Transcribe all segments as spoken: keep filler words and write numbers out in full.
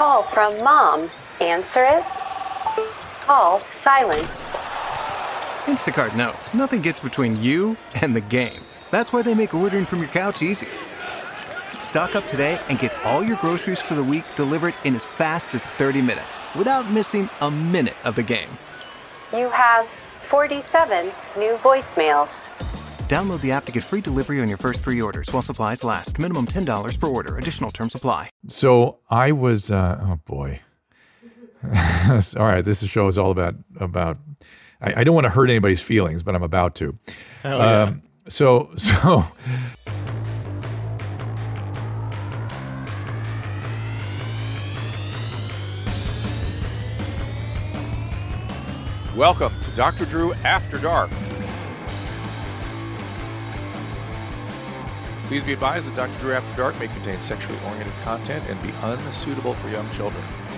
call from Mom. Answer it. Call silence. Instacart knows nothing gets between you and the game. That's why they make ordering from your couch easy. Stock up today and get all your groceries for the week delivered in as fast as thirty minutes without missing a minute of the game. You have forty-seven new voicemails. Download the app to get free delivery on your first three orders while supplies last. Minimum ten dollars per order. Additional terms apply. So I was, uh, oh boy. All right, this show is all about, about I, I don't want to hurt anybody's feelings, but I'm about to. Hell yeah. Um, so, so... Welcome to Doctor Drew After Dark. Please be advised that Doctor Drew After Dark may contain sexually oriented content and be unsuitable for young children.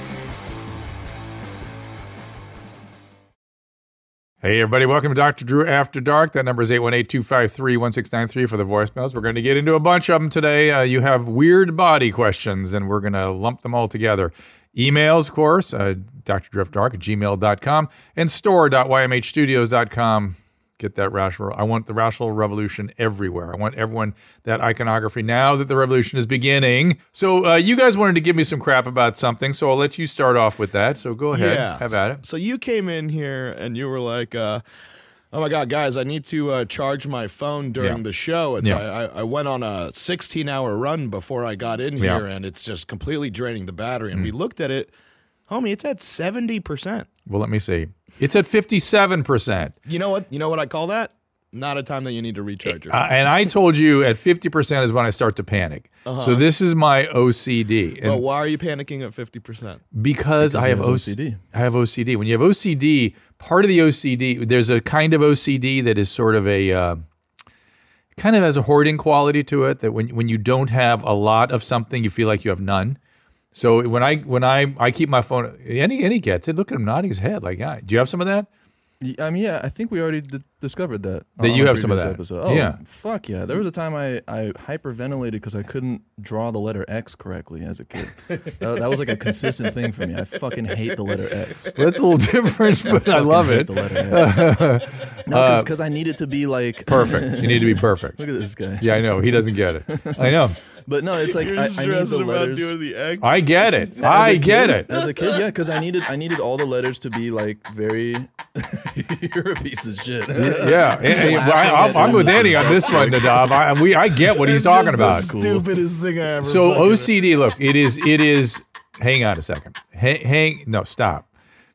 Hey, everybody. Welcome to Doctor Drew After Dark. That number is eight one eight, two five three, one six nine three for the voicemails. We're going to get into a bunch of them today. Uh, you have weird body questions, and we're going to lump them all together. Emails, of course, uh, D R Drew After Dark at gmail dot com and store dot y m h studios dot com. Get that rational. I want the rational revolution everywhere. I want everyone that iconography now that the revolution is beginning. So uh, you guys wanted to give me some crap about something, so I'll let you start off with that. So go ahead. Yeah. Have at it. So you came in here and you were like, uh, oh my God, guys, I need to uh, charge my phone during Yeah. the show. It's Yeah. I, I went on a sixteen-hour run before I got in Yeah. here, and it's just completely draining the battery. And we looked at it. Homie, it's at seventy percent. Well, let me see. It's at fifty-seven percent. You know what? You know what I call that? Not a time that you need to recharge your Uh, phone. and I told you at fifty percent is when I start to panic. Uh-huh. So this is my O C D. And Well, why are you panicking at fifty percent? because, Because I he have has O C D. O C D. I have O C D. When you have O C D, part of the O C D, there's a kind of O C D that is sort of a, uh, kind of has a hoarding quality to it, that when when you don't have a lot of something, you feel like you have none. So when I when I I keep my phone, any any gets it. Look at him nodding his head like, yeah. Do you have some of that? Y- I mean, yeah, I think we already d- discovered that. That on you a have some of previous that. Episode. Oh, Yeah. fuck yeah. There was a time I, I hyperventilated because I couldn't draw the letter X correctly as a kid. that, that was like a consistent thing for me. I fucking hate the letter X. Well, that's a little different, but I Fucking love hate it. The letter X. No, because I need it to be like Perfect. You need to be perfect. Look at this guy. Yeah, I know. He doesn't get it. I know. But no, it's like You're I, I need stressing the about letters. doing the X? I get it. As I a get kid- it. As a kid, yeah, because I needed I needed all the letters to be like very. You're a piece of shit. Yeah, Hey, hey, Laughing I, I'm, at I'm with this Andy is on this one, like- Nadav. I, we, I get what he's It's talking just about. the stupidest thing I ever. So fucking- O C D, look, it is, it is. Hang on a second. Hang, hang no, stop.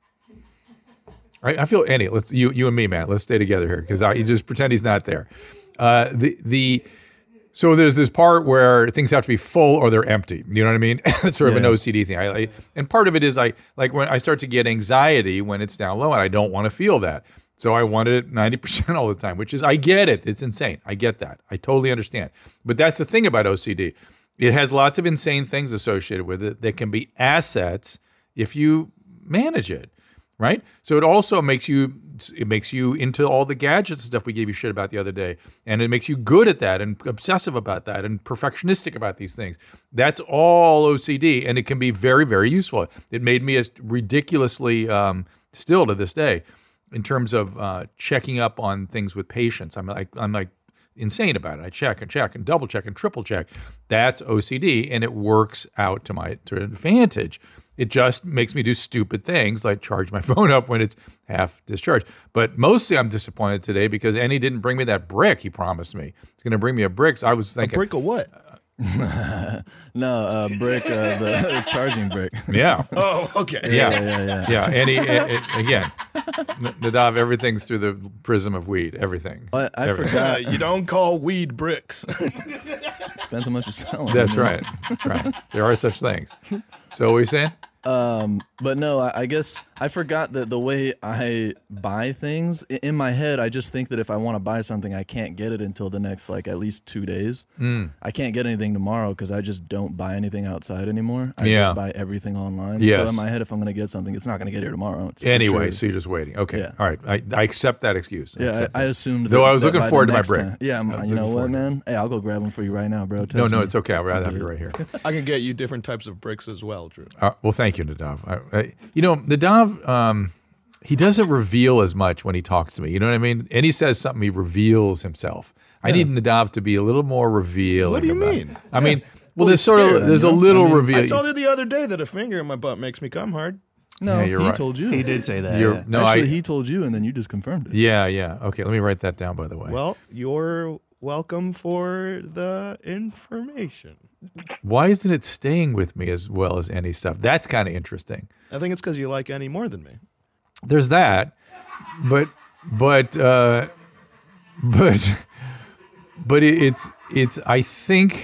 I, I feel Andy. Let's you, you and me, man. Let's stay together here because I you just pretend he's not there. Uh, the the. So there's this part where things have to be full or they're empty. You know what I mean? It's sort of an Yeah. O C D thing. I, I, and part of it is I like when I start to get anxiety when it's down low, and I don't want to feel that. So I want it at ninety percent all the time, which is I get it. It's insane. I get that. I totally understand. But that's the thing about O C D. It has lots of insane things associated with it that can be assets if you manage it. Right? So it also makes you it makes you into all the gadgets and stuff we gave you shit about the other day. And it makes you good at that and obsessive about that and perfectionistic about these things. That's all O C D, and it can be very, very useful. It made me as ridiculously um, still to this day in terms of uh, checking up on things with patients. I'm like I'm like insane about it. I check and check and double check and triple check. That's O C D, and it works out to my to advantage. It just makes me do stupid things like charge my phone up when it's half discharged. But mostly I'm disappointed today because Andy didn't bring me that brick he promised me. He's going to bring me a brick. So I was A thinking, brick of what? No, uh, brick, uh, the charging brick. yeah, Oh, okay. yeah, yeah, yeah, yeah. yeah. Andy, a- a- again, N- Nadav, everything's through the prism of weed. Everything. I, I Everything. Uh, forgot. you don't call weed bricks. Depends how much you sell. That's right. That's right. There are such things. So what are you saying? Um, but no, I, I guess I forgot that the way I buy things i- in my head, I just think that if I want to buy something, I can't get it until the next like at least two days. Mm. I can't get anything tomorrow because I just don't buy anything outside anymore. I Yeah. just buy everything online. Yes. So in my head, if I'm going to get something, it's not going to get here tomorrow. It's for Anyway, sure. so you're just waiting. Okay. Yeah. All right. I, I accept that excuse. I Yeah, accept I, I that. assumed. Though that, I was that looking by the forward to my next break. time- Yeah, I'm, I was you know looking what, forward to man? Hey, I'll go grab them for you right now, bro. No, Text no, me. it's okay. I'd rather have you right here. I can get you different types of bricks as well, Drew. Uh, well, thank you, Nadav. I, I, you know, Nadav, um, he doesn't reveal as much when he talks to me. You know what I mean? And he says something, he reveals himself. I need Nadav to be a little more revealing. What do you about mean? it. I mean, well, Well, there's he's sort scared, of there's you a know? little I mean, reveal. I told you the other day that a finger in my butt makes me come hard. No, Yeah, you're he right. told you. He did say that. You're- yeah. no, Actually, I. he told you, and then you just confirmed it. Yeah, yeah. Okay, let me write that down. By the way, Well, you're welcome for the information. why isn't it staying with me as well as any stuff? That's kind of interesting. I think it's because you like Annie more than me. There's that, but but uh, but but it, it's it's. I think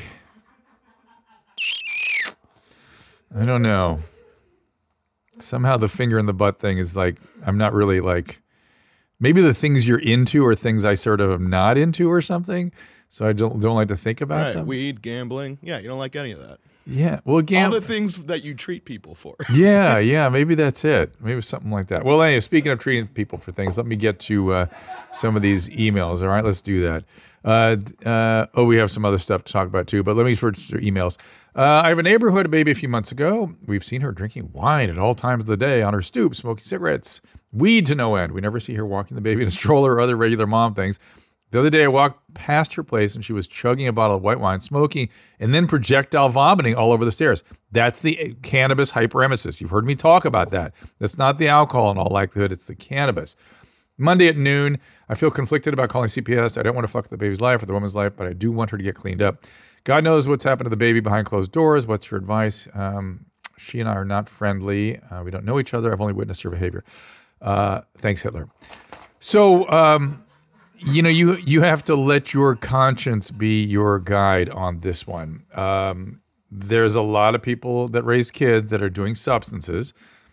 I don't know. Somehow the finger in the butt thing is like I'm not really like. Maybe the things you're into are things I sort of am not into or something. So I don't don't like to think about Right, them. weed, gambling. Yeah, you don't like any of that. yeah. Well, All again. the things that you treat people for. yeah, yeah, maybe that's it. Maybe something like that. Well, anyway, speaking of treating people for things, let me get to uh, some of these emails. All right, let's do that. Uh, uh, oh, we have some other stuff to talk about too, but let me first do emails. Uh, I have a neighbor who had a baby a few months ago. We've seen her drinking wine at all times of the day on her stoop, smoking cigarettes, weed to no end. We never see her walking the baby in a stroller or other regular mom things. The other day, I walked past her place and she was chugging a bottle of white wine, smoking, and then projectile vomiting all over the stairs. That's the cannabis hyperemesis. You've heard me talk about that. That's not the alcohol in all likelihood. It's the cannabis. Monday at noon, I feel conflicted about calling C P S. I don't want to fuck the baby's life or the woman's life, but I do want her to get cleaned up. God knows what's happened to the baby behind closed doors. What's your advice? Um, she and I are not friendly. Uh, we don't know each other. I've only witnessed her behavior. Uh, thanks, Hitler. So, um, you know, you you have to let your conscience be your guide on this one. Um, there's a lot of people that raise kids that are doing substances.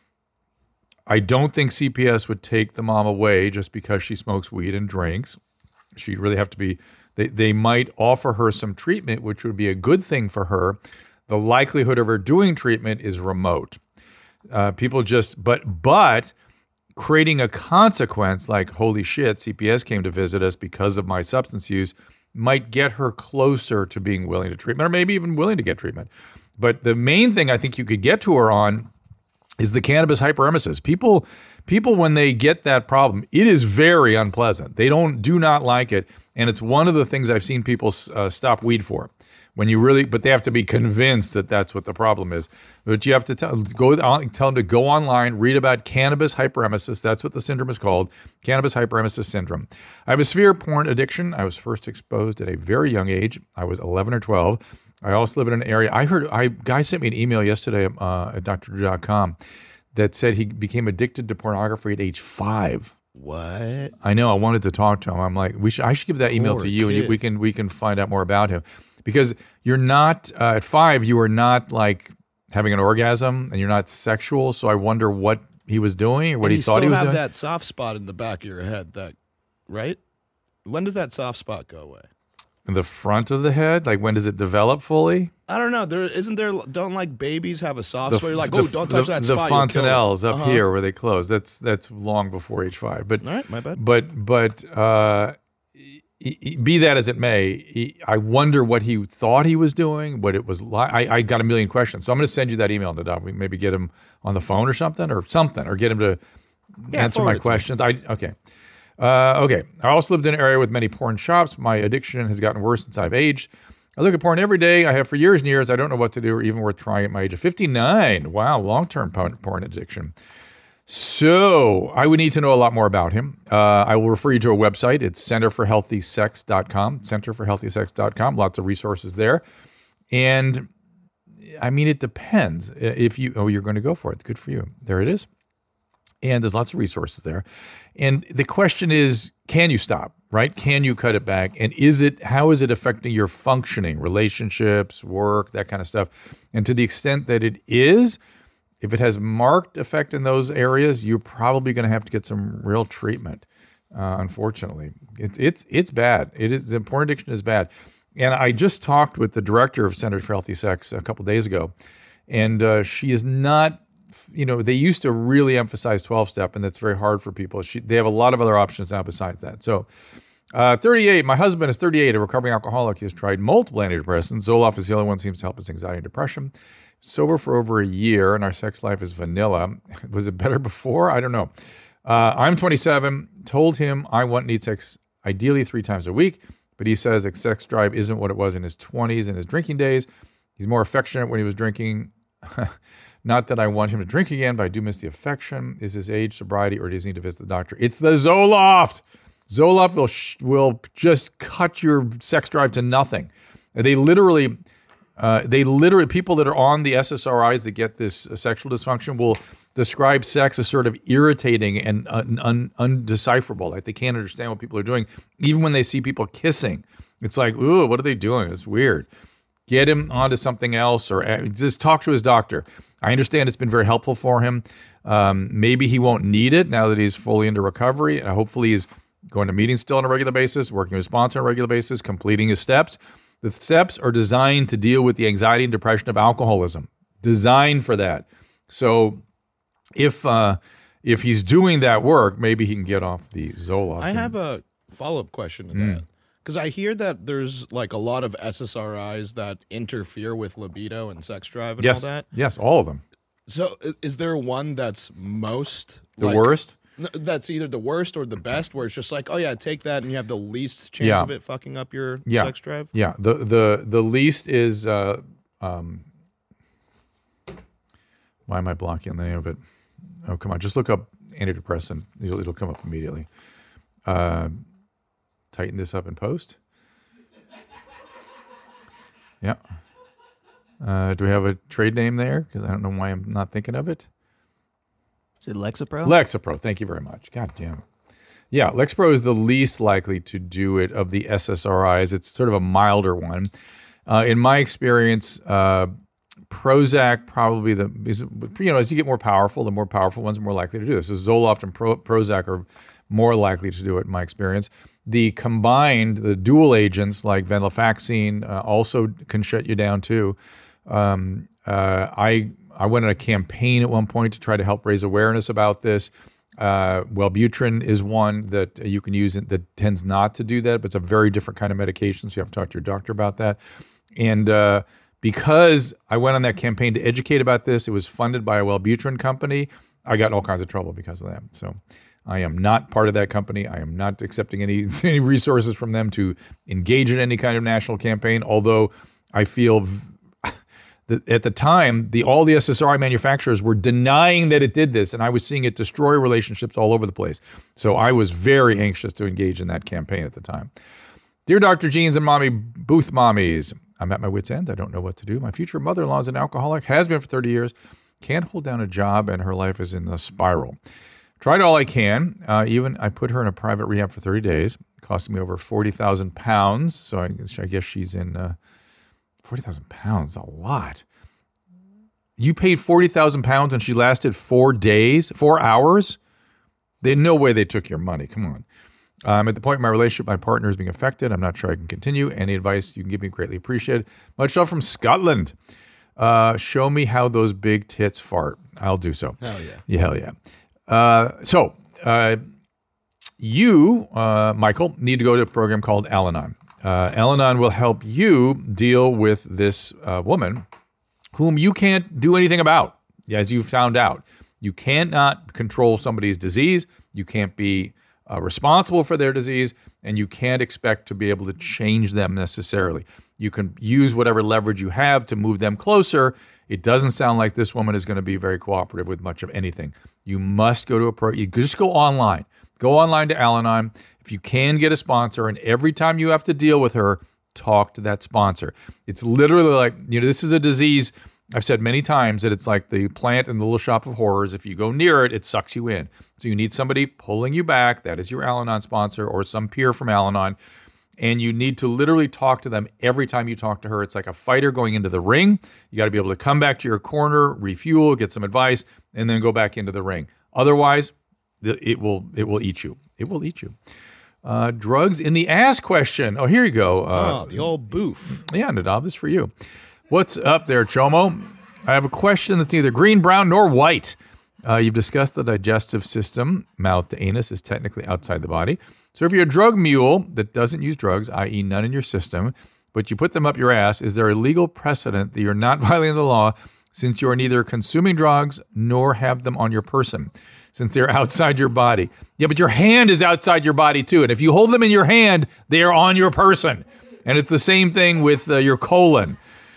I don't think C P S would take the mom away just because she smokes weed and drinks. She'd really have to be, they, they might offer her some treatment, which would be a good thing for her. The likelihood of her doing treatment is remote. Uh, people just, but, but creating a consequence like, holy shit, C P S came to visit us because of my substance use might get her closer to being willing to treatment or maybe even willing to get treatment. But the main thing I think you could get to her on is the cannabis hyperemesis. People, people, when they get that problem, it is very unpleasant. They don't, do not like it, and it's one of the things I've seen people uh, stop weed for. When you really, but they have to be convinced that that's what the problem is. But you have to tell, go on, tell them to go online, read about cannabis hyperemesis. That's what the syndrome is called, cannabis hyperemesis syndrome. I have a severe porn addiction. I was first exposed at a very young age. I was eleven or twelve. I also live in an area. I heard, I guy sent me an email yesterday uh, at D R drew dot com that said he became addicted to pornography at age five. What? I know. I wanted to talk to him. I'm like, we should. I should give that email Poor to you, and you, kid. we can we can find out more about him, because you're not uh, at five. You are not like having an orgasm, and you're not sexual. So I wonder what he was doing or what and he you thought still he was have doing. that soft spot in the back of your head, that right? When does that soft spot go away? In the front of the head, like when does it develop fully? I don't know. There isn't there. Don't like babies have a soft The, spot? You're like, the- oh, don't touch the, that the spot. you'll kill it." fontanelles up Uh-huh. here where they close. That's that's long before age five. But All right, my bad. But but uh, e- e- be that as it may, he, I wonder what he thought he was doing. What it was like. I, I got a million questions, so I'm going to send you that email, Nadav. We maybe get him on the phone or something, or something, or get him to Yeah, answer forward my it to me. questions. I okay. Uh, okay. I also lived in an area with many porn shops. My addiction has gotten worse since I've aged. I look at porn every day. I have for years and years. I don't know what to do or even worth trying at my age of fifty-nine. Wow, long-term porn porn addiction. So I would need to know a lot more about him. Uh, I will refer you to a website. It's center for healthy sex dot com, center for healthy sex dot com. Lots of resources there. And I mean, it depends. If you, oh, you're going to go for it. Good for you. There it is. And there's lots of resources there. And the question is, can you stop, right? Can you cut it back? And is it, how is it affecting your functioning, relationships, work, that kind of stuff? And to the extent that it is, if it has marked effect in those areas, you're probably going to have to get some real treatment. Uh, unfortunately, it's it's it's bad. It is the porn addiction is bad. And I just talked with the director of Centers for Healthy Sex a couple days ago, and uh, she is not. You know, they used to really emphasize twelve-step, and that's very hard for people. She, they have a lot of other options now besides that. So, uh, thirty-eight. My husband is thirty-eight, a recovering alcoholic. He has tried multiple antidepressants. Zoloft is the only one that seems to help his anxiety and depression. Sober for over a year, and our sex life is vanilla. Was it better before? I don't know. Uh, I'm twenty-seven. Told him I want need sex ideally three times a week, but he says his sex drive isn't what it was in his twenties and his drinking days. He's more affectionate when he was drinking. Not that I want him to drink again, but I do miss the affection. Is his age, sobriety, or does he need to visit the doctor? It's the Zoloft. Zoloft will sh- will just cut your sex drive to nothing. They literally, uh, they literally, people that are on the S S R Is that get this uh, sexual dysfunction will describe sex as sort of irritating and un- un- undecipherable. Like they can't understand what people are doing, even when they see people kissing. It's like, ooh, what are they doing? It's weird. Get him onto something else, or uh, just talk to his doctor. I understand it's been very helpful for him. Um, maybe he won't need it now that he's fully into recovery. Uh, hopefully he's going to meetings still on a regular basis, working with a sponsor on a regular basis, completing his steps. The steps are designed to deal with the anxiety and depression of alcoholism, designed for that. So if uh, if he's doing that work, maybe he can get off the Zoloft. I have a follow-up question to Mm. that. Because I hear that there's like a lot of S S R Is that interfere with libido and sex drive and yes, all that. yes, all of them. So i- is there one that's most The like, worst? n- That's either the worst or the best, where it's just like, oh yeah, take that, and you have the least chance Yeah. of it fucking up your Yeah. sex drive. Yeah, the the the least is uh, um, why am I blocking the name of it? Oh, come on, just look up antidepressant. It'll, it'll come up immediately. Uh, tighten this up in post. Yeah. Uh, do we have a trade name there? Because I don't know why I'm not thinking of it. Is it Lexapro? Lexapro. Thank you very much. God damn it. Yeah, Lexapro is the least likely to do it of the S S R Is. It's sort of a milder one. Uh, in my experience, uh, Prozac probably the is, you know as you get more powerful, the more powerful ones are more likely to do this. So Zoloft and Pro, Prozac are more likely to do it in my experience. The combined, the dual agents like venlafaxine uh, also can shut you down too. Um, uh, I I went on a campaign at one point to try to help raise awareness about this. Uh, Wellbutrin is one that you can use that tends not to do that, but it's a very different kind of medication, so you have to talk to your doctor about that. And uh, because I went on that campaign to educate about this, it was funded by a Wellbutrin company. I got in all kinds of trouble because of that. So I am not part of that company. I am not accepting any, any resources from them to engage in any kind of national campaign, although I feel v- that at the time, the all the S S R I manufacturers were denying that it did this, and I was seeing it destroy relationships all over the place. So I was very anxious to engage in that campaign at the time. Dear Doctor Jeans and Mommy Booth Mommies, I'm at my wit's end. I don't know what to do. My future mother-in-law is an alcoholic, has been for thirty years, can't hold down a job, and her life is in a spiral. Tried all I can. Uh, even I put her in a private rehab for thirty days, costing me over forty thousand pounds. So I, I guess she's in uh, forty thousand pounds, a lot. You paid forty thousand pounds and she lasted four days, four hours? There's no way they took your money. Come on. I'm at the point in my relationship, my partner is being affected. I'm not sure I can continue. Any advice you can give me, greatly appreciated. Much love from Scotland. Uh, show me how those big tits fart. I'll do so. Hell yeah. Yeah, hell yeah. Uh, so, uh, you, uh, Michael, need to go to a program called Al-Anon. Uh, Al-Anon will help you deal with this uh, woman whom you can't do anything about, as you've found out. You cannot control somebody's disease. You can't be uh, responsible for their disease, and you can't expect to be able to change them necessarily. You can use whatever leverage you have to move them closer. It doesn't sound like this woman is going to be very cooperative with much of anything. You must go to a pro. You just go online. Go online to Al-Anon. If you can, get a sponsor, and every time you have to deal with her, talk to that sponsor. It's literally like, you know, this is a disease. I've said many times that it's like the plant in the Little Shop of Horrors. If you go near it, it sucks you in. So you need somebody pulling you back. That is your Al-Anon sponsor or some peer from Al-Anon. and you need to literally talk to them every time you talk to her. It's like a fighter going into the ring. You got to be able to come back to your corner, refuel, get some advice, and then go back into the ring. Otherwise, the, it will it will eat you. It will eat you. Uh, drugs in the ass question. Oh, here you go. Uh, oh, the old boof. Yeah, Nadav, this is for you. What's up there, Chomo? I have a question that's neither green, brown, nor white. Uh, you've discussed the digestive system. Mouth to anus is technically outside the body. So if you're a drug mule that doesn't use drugs, that is none in your system, but you put them up your ass, is there a legal precedent that you're not violating the law since you are neither consuming drugs nor have them on your person, since they're outside your body? Yeah, but your hand is outside your body too. And if you hold them in your hand, they are on your person. And it's the same thing with uh, your colon.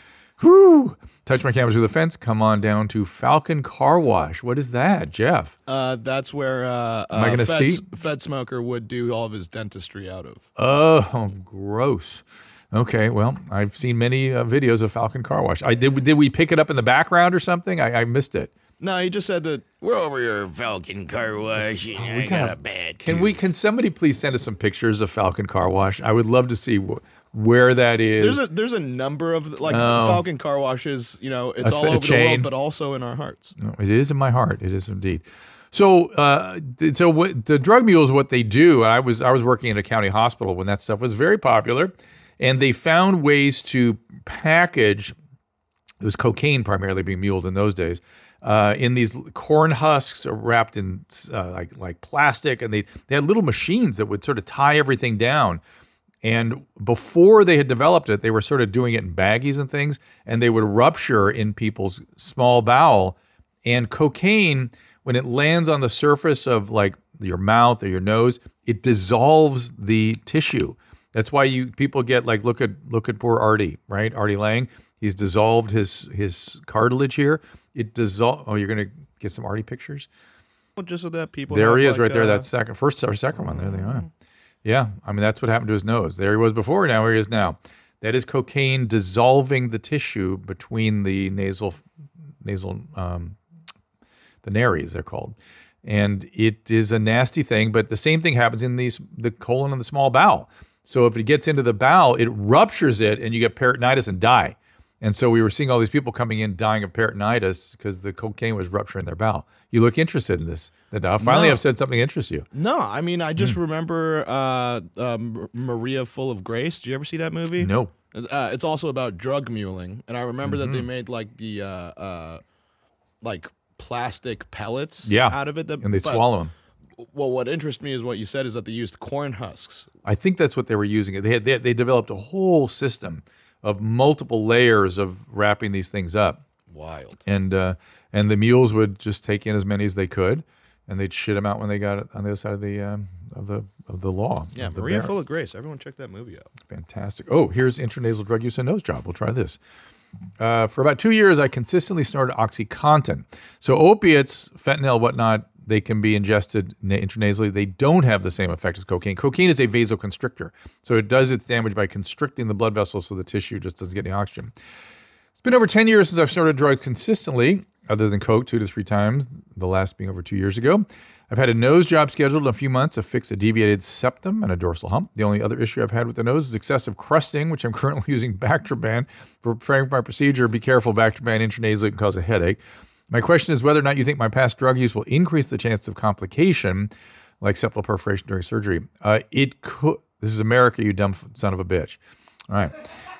Whew. Touch my cameras through the fence. Come on down to Falcon Car Wash. What is that, Jeff? Uh, that's where uh, Am I uh, gonna Fed, see? Fed Smoker would do all of his dentistry out of. Oh, gross. Okay, well, I've seen many uh, videos of Falcon Car Wash. I did. Did we pick it up in the background or something? I, I missed it. No, he just said that we're over here, Falcon Car Wash, and I got a bad Can tooth. we? Can somebody please send us some pictures of Falcon Car Wash? I would love to see wh- where that is. There's a there's a number of like Oh. Falcon Car Washes. You know, it's A all f- a over the chain. world, but also in our hearts. No, it is in my heart. It is indeed. So, uh, th- so what, the drug mules, what they do. I was I was working at a county hospital when that stuff was very popular, and they found ways to package. It was cocaine primarily being muled in those days. Uh, in these corn husks wrapped in uh, like like plastic, and they they had little machines that would sort of tie everything down. And before they had developed it, they were sort of doing it in baggies and things, and they would rupture in people's small bowel. And cocaine, when it lands on the surface of like your mouth or your nose, it dissolves the tissue. That's why you people get like look at look at poor Artie, right? Artie Lang, he's dissolved his his cartilage here. It dissolve. Oh, you're gonna get some Artie pictures. Well, just so that people. There have, he is, like, right there. uh, That second, first or second one. There they are. Yeah, I mean that's what happened to his nose. There he was before. Now here he is now. That is cocaine dissolving the tissue between the nasal, nasal, um, the nares they're called, and it is a nasty thing. But the same thing happens in these the colon and the small bowel. So if it gets into the bowel, it ruptures it, and you get peritonitis and die. And so we were seeing all these people coming in dying of peritonitis because the cocaine was rupturing their bowel. You look interested in this, Nadav. Finally, No. I've said something interests you. No, I mean I Hmm. just remember uh, um, Maria Full of Grace. Did you ever see that movie? No. Uh, it's also about drug muling, and I remember that they Mm-hmm. made like the uh, uh, like plastic pellets Yeah. out of it. That, And they but- swallow them. Well, what interests me is what you said is that they used corn husks. I think that's what they were using. They had they, they developed a whole system of multiple layers of wrapping these things up, Wild. and uh, and the mules would just take in as many as they could, and they'd shit them out when they got it on the other side of the um, of the of the law. Yeah, of the Maria barrel. Full of Grace. Everyone check that movie out. Fantastic. Oh, here's intranasal drug use and nose job. We'll try this. Uh, for about two years, I consistently snorted OxyContin. So opiates, fentanyl, whatnot, they can be ingested na- intranasally. They don't have the same effect as cocaine. Cocaine is a vasoconstrictor. So it does its damage by constricting the blood vessels so the tissue just doesn't get any oxygen. It's been over ten years since I've snorted drugs consistently, other than coke, two to three times, the last being over two years ago. I've had a nose job scheduled in a few months to fix a deviated septum and a dorsal hump. The only other issue I've had with the nose is excessive crusting, which I'm currently using Bactroban for preparing for my procedure. Be careful, Bactroban intranasally can cause a headache. My question is whether or not you think my past drug use will increase the chance of complication, like septal perforation during surgery. Uh, it could. This is America, you dumb son of a bitch. All right.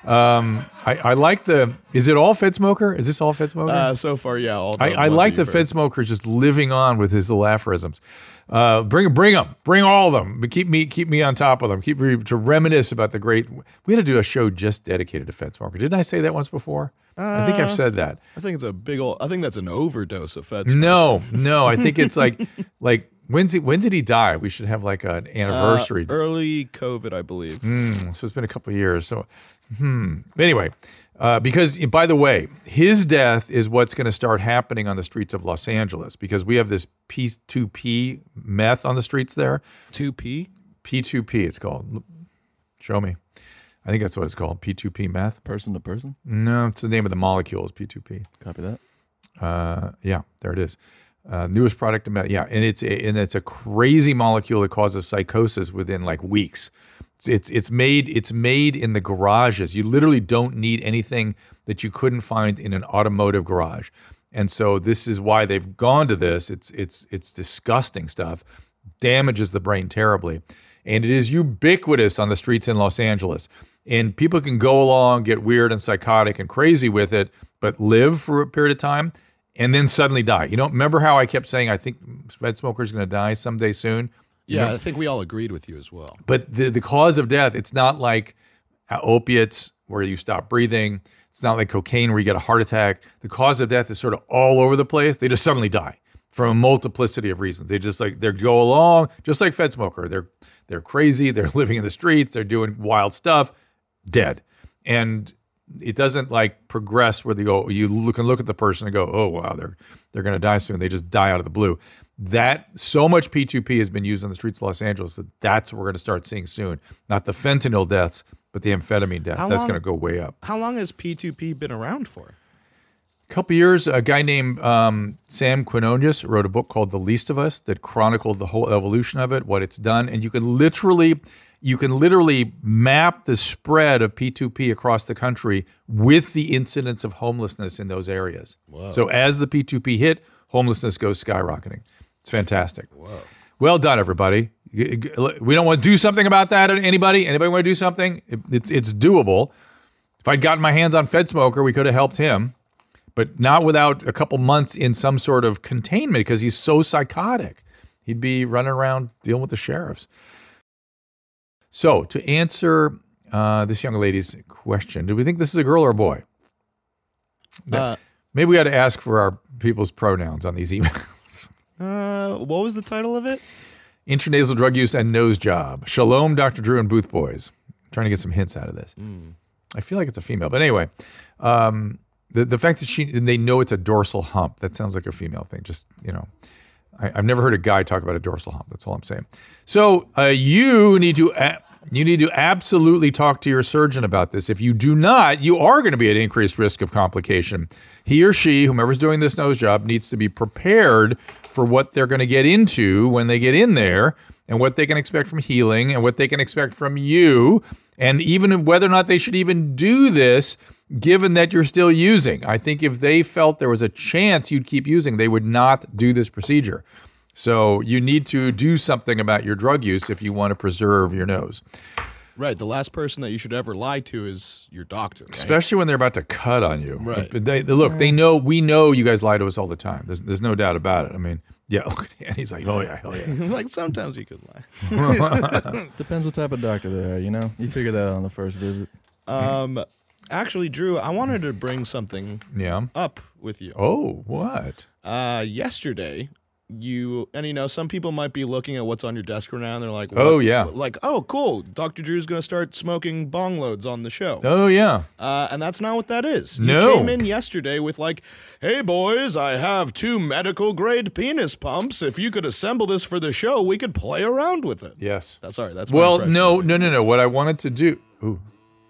Um, I, I like the. Is it all Fed Smoker? Is this all Fed Smoker? Uh, so far, yeah. All the I, I ones like that the you've Fed heard. Smoker just living on with his little aphorisms. Uh, bring bring them, bring all of them, but keep me keep me on top of them. Keep me to reminisce about the great. We had to do a show just dedicated to Fed Smoker. Didn't I say that once before? I think I've said that. I think it's a big old. I think that's an overdose of Fed. Smoker. No, no, I think it's like like when's he, when did he die? We should have like an anniversary. Uh, early COVID, I believe. Mm, so it's been a couple of years. So, hmm. Anyway, uh, because by the way, his death is what's going to start happening on the streets of Los Angeles because we have this P two P meth on the streets there. two P? P two P, it's called. Show me. I think that's what it's called. P two P meth. Person to person. No, it's the name of the molecule is P two P. Copy that. Uh, yeah, there it is. Uh, newest product of meth. Yeah, and it's a, and it's a crazy molecule that causes psychosis within like weeks. It's, it's it's made it's made in the garages. You literally don't need anything that you couldn't find in an automotive garage. And so this is why they've gone to this. It's it's it's disgusting stuff. Damages the brain terribly. And it is ubiquitous on the streets in Los Angeles. And people can go along, get weird and psychotic and crazy with it, but live for a period of time and then suddenly die. You know, remember how I kept saying I think Fed smokers are going to die someday soon? Yeah, You know? I think we all agreed with you as well. But the, the cause of death, it's not like uh, opiates where you stop breathing. It's not like cocaine where you get a heart attack. The cause of death is sort of all over the place. They just suddenly die from a multiplicity of reasons. They just like, they go along, just like Fed smoker. They're, they're crazy. They're living in the streets. They're doing wild stuff, dead. And it doesn't like progress where they go, you look and look at the person and go, oh, wow, they're, they're going to die soon. They just die out of the blue. That so much P two P has been used on the streets of Los Angeles that that's what we're going to start seeing soon. Not the fentanyl deaths, but the amphetamine deaths. How That's long- going to go way up. How long has P two P been around for? A couple years, a guy named um, Sam Quinones wrote a book called The Least of Us that chronicled the whole evolution of it, what it's done, and you can literally, you can literally map the spread of P two P across the country with the incidence of homelessness in those areas. Whoa. So as the P two P hit, homelessness goes skyrocketing. It's fantastic. Whoa. Well done, everybody. We don't want to do something about that. Anybody? Anybody want to do something? It's it's doable. If I'd gotten my hands on Fed Smoker, we could have helped him, but not without a couple months in some sort of containment because he's so psychotic. He'd be running around dealing with the sheriffs. So to answer uh, this young lady's question, do we think this is a girl or a boy? Uh, Maybe we got to ask for our people's pronouns on these emails. uh, what was the title of it? Intranasal drug use and nose job. Shalom, Doctor Drew and Booth Boys. I'm trying to get some hints out of this. Mm. I feel like it's a female. But anyway, um, the, the fact that she and they know it's a dorsal hump, that sounds like a female thing. Just, you know, I, I've never heard a guy talk about a dorsal hump. That's all I'm saying. So uh, you need to... Uh, You need to absolutely talk to your surgeon about this. If you do not, you are going to be at increased risk of complication. He or she, whomever's doing this nose job, needs to be prepared for what they're going to get into when they get in there and what they can expect from healing and what they can expect from you, and even whether or not they should even do this given that you're still using. I think if they felt there was a chance you'd keep using, they would not do this procedure. So you need to do something about your drug use if you want to preserve your nose. Right. The last person that you should ever lie to is your doctor. Right? Especially when they're about to cut on you. Right. But they, look, they know, we know you guys lie to us all the time. There's, there's no doubt about it. I mean, yeah, look, and he's like, oh yeah, hell yeah. Like sometimes you could lie. Depends what type of doctor they are, you know? You figure that out on the first visit. Um, actually, Drew, I wanted to bring something Yeah. up with you. Oh, what? Uh, yesterday, you and you know some people might be looking at what's on your desk right now and they're like, what? Oh, yeah. like oh cool, Doctor Drew's gonna start smoking bong loads on the show. Oh, yeah. Uh, and that's not what that is. No. You came in yesterday with like, hey boys, I have two medical grade penis pumps. If you could assemble this for the show, we could play around with it. Yes. That's sorry. That's my Well, impression. no, no, no, no. What I wanted to do, ooh,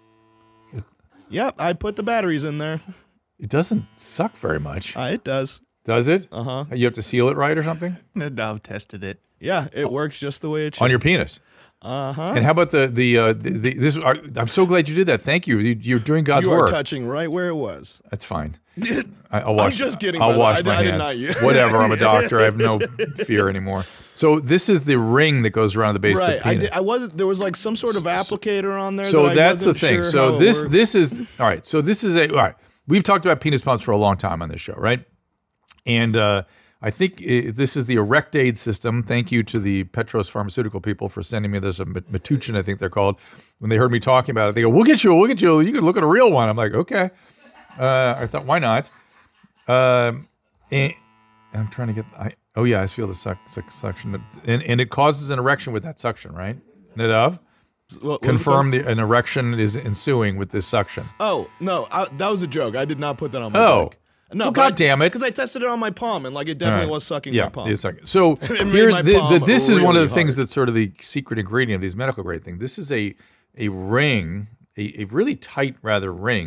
Yep, I put the batteries in there. it doesn't suck very much. Uh, it does. Does it? Uh huh. You have to seal it right or something? Nadav tested it. Yeah, it works just the way it should. On your penis. Uh huh. And how about the the uh, the, the this? Are, I'm so glad you did that. Thank you. you you're doing God's You are work. touching right where it was. That's fine. I, I'll wash. just kidding, I'll brother. wash I- my I did hands. not use- Whatever. I'm a doctor. I have no fear anymore. So this is the ring that goes around the base Right. of the I, penis. did, I wasn't. There was like some sort of applicator on there. so that I that's the wasn't thing. sure so how it this works. this is all right. So this is a all right. We've talked about penis pumps for a long time on this show, right? And uh, I think i this is the Erectaid system. Thank you to the Petros Pharmaceutical people for sending me this. A Matuchin, I think they're called. When they heard me talking about it, they go, "We'll get you. We'll get you. You can look at a real one." I'm like, "Okay." Uh, I thought, why not? Um, and I'm trying to get. I oh yeah, I feel the suck, suck, suction, and and it causes an erection with that suction, right? Nadav? What- what was it Confirm called? the, an erection is ensuing with this suction. Oh no, I, that was a joke. I did not put that on my Oh. dick. No, Well, but I- God damn it. Because I tested it on my palm and like it definitely All right. was sucking yeah, my palm. it's sucking. So It made here's my the, the, palm this is one of really the things hard. that's sort of the secret ingredient of these medical grade things. This is a a ring, a, a really tight rather ring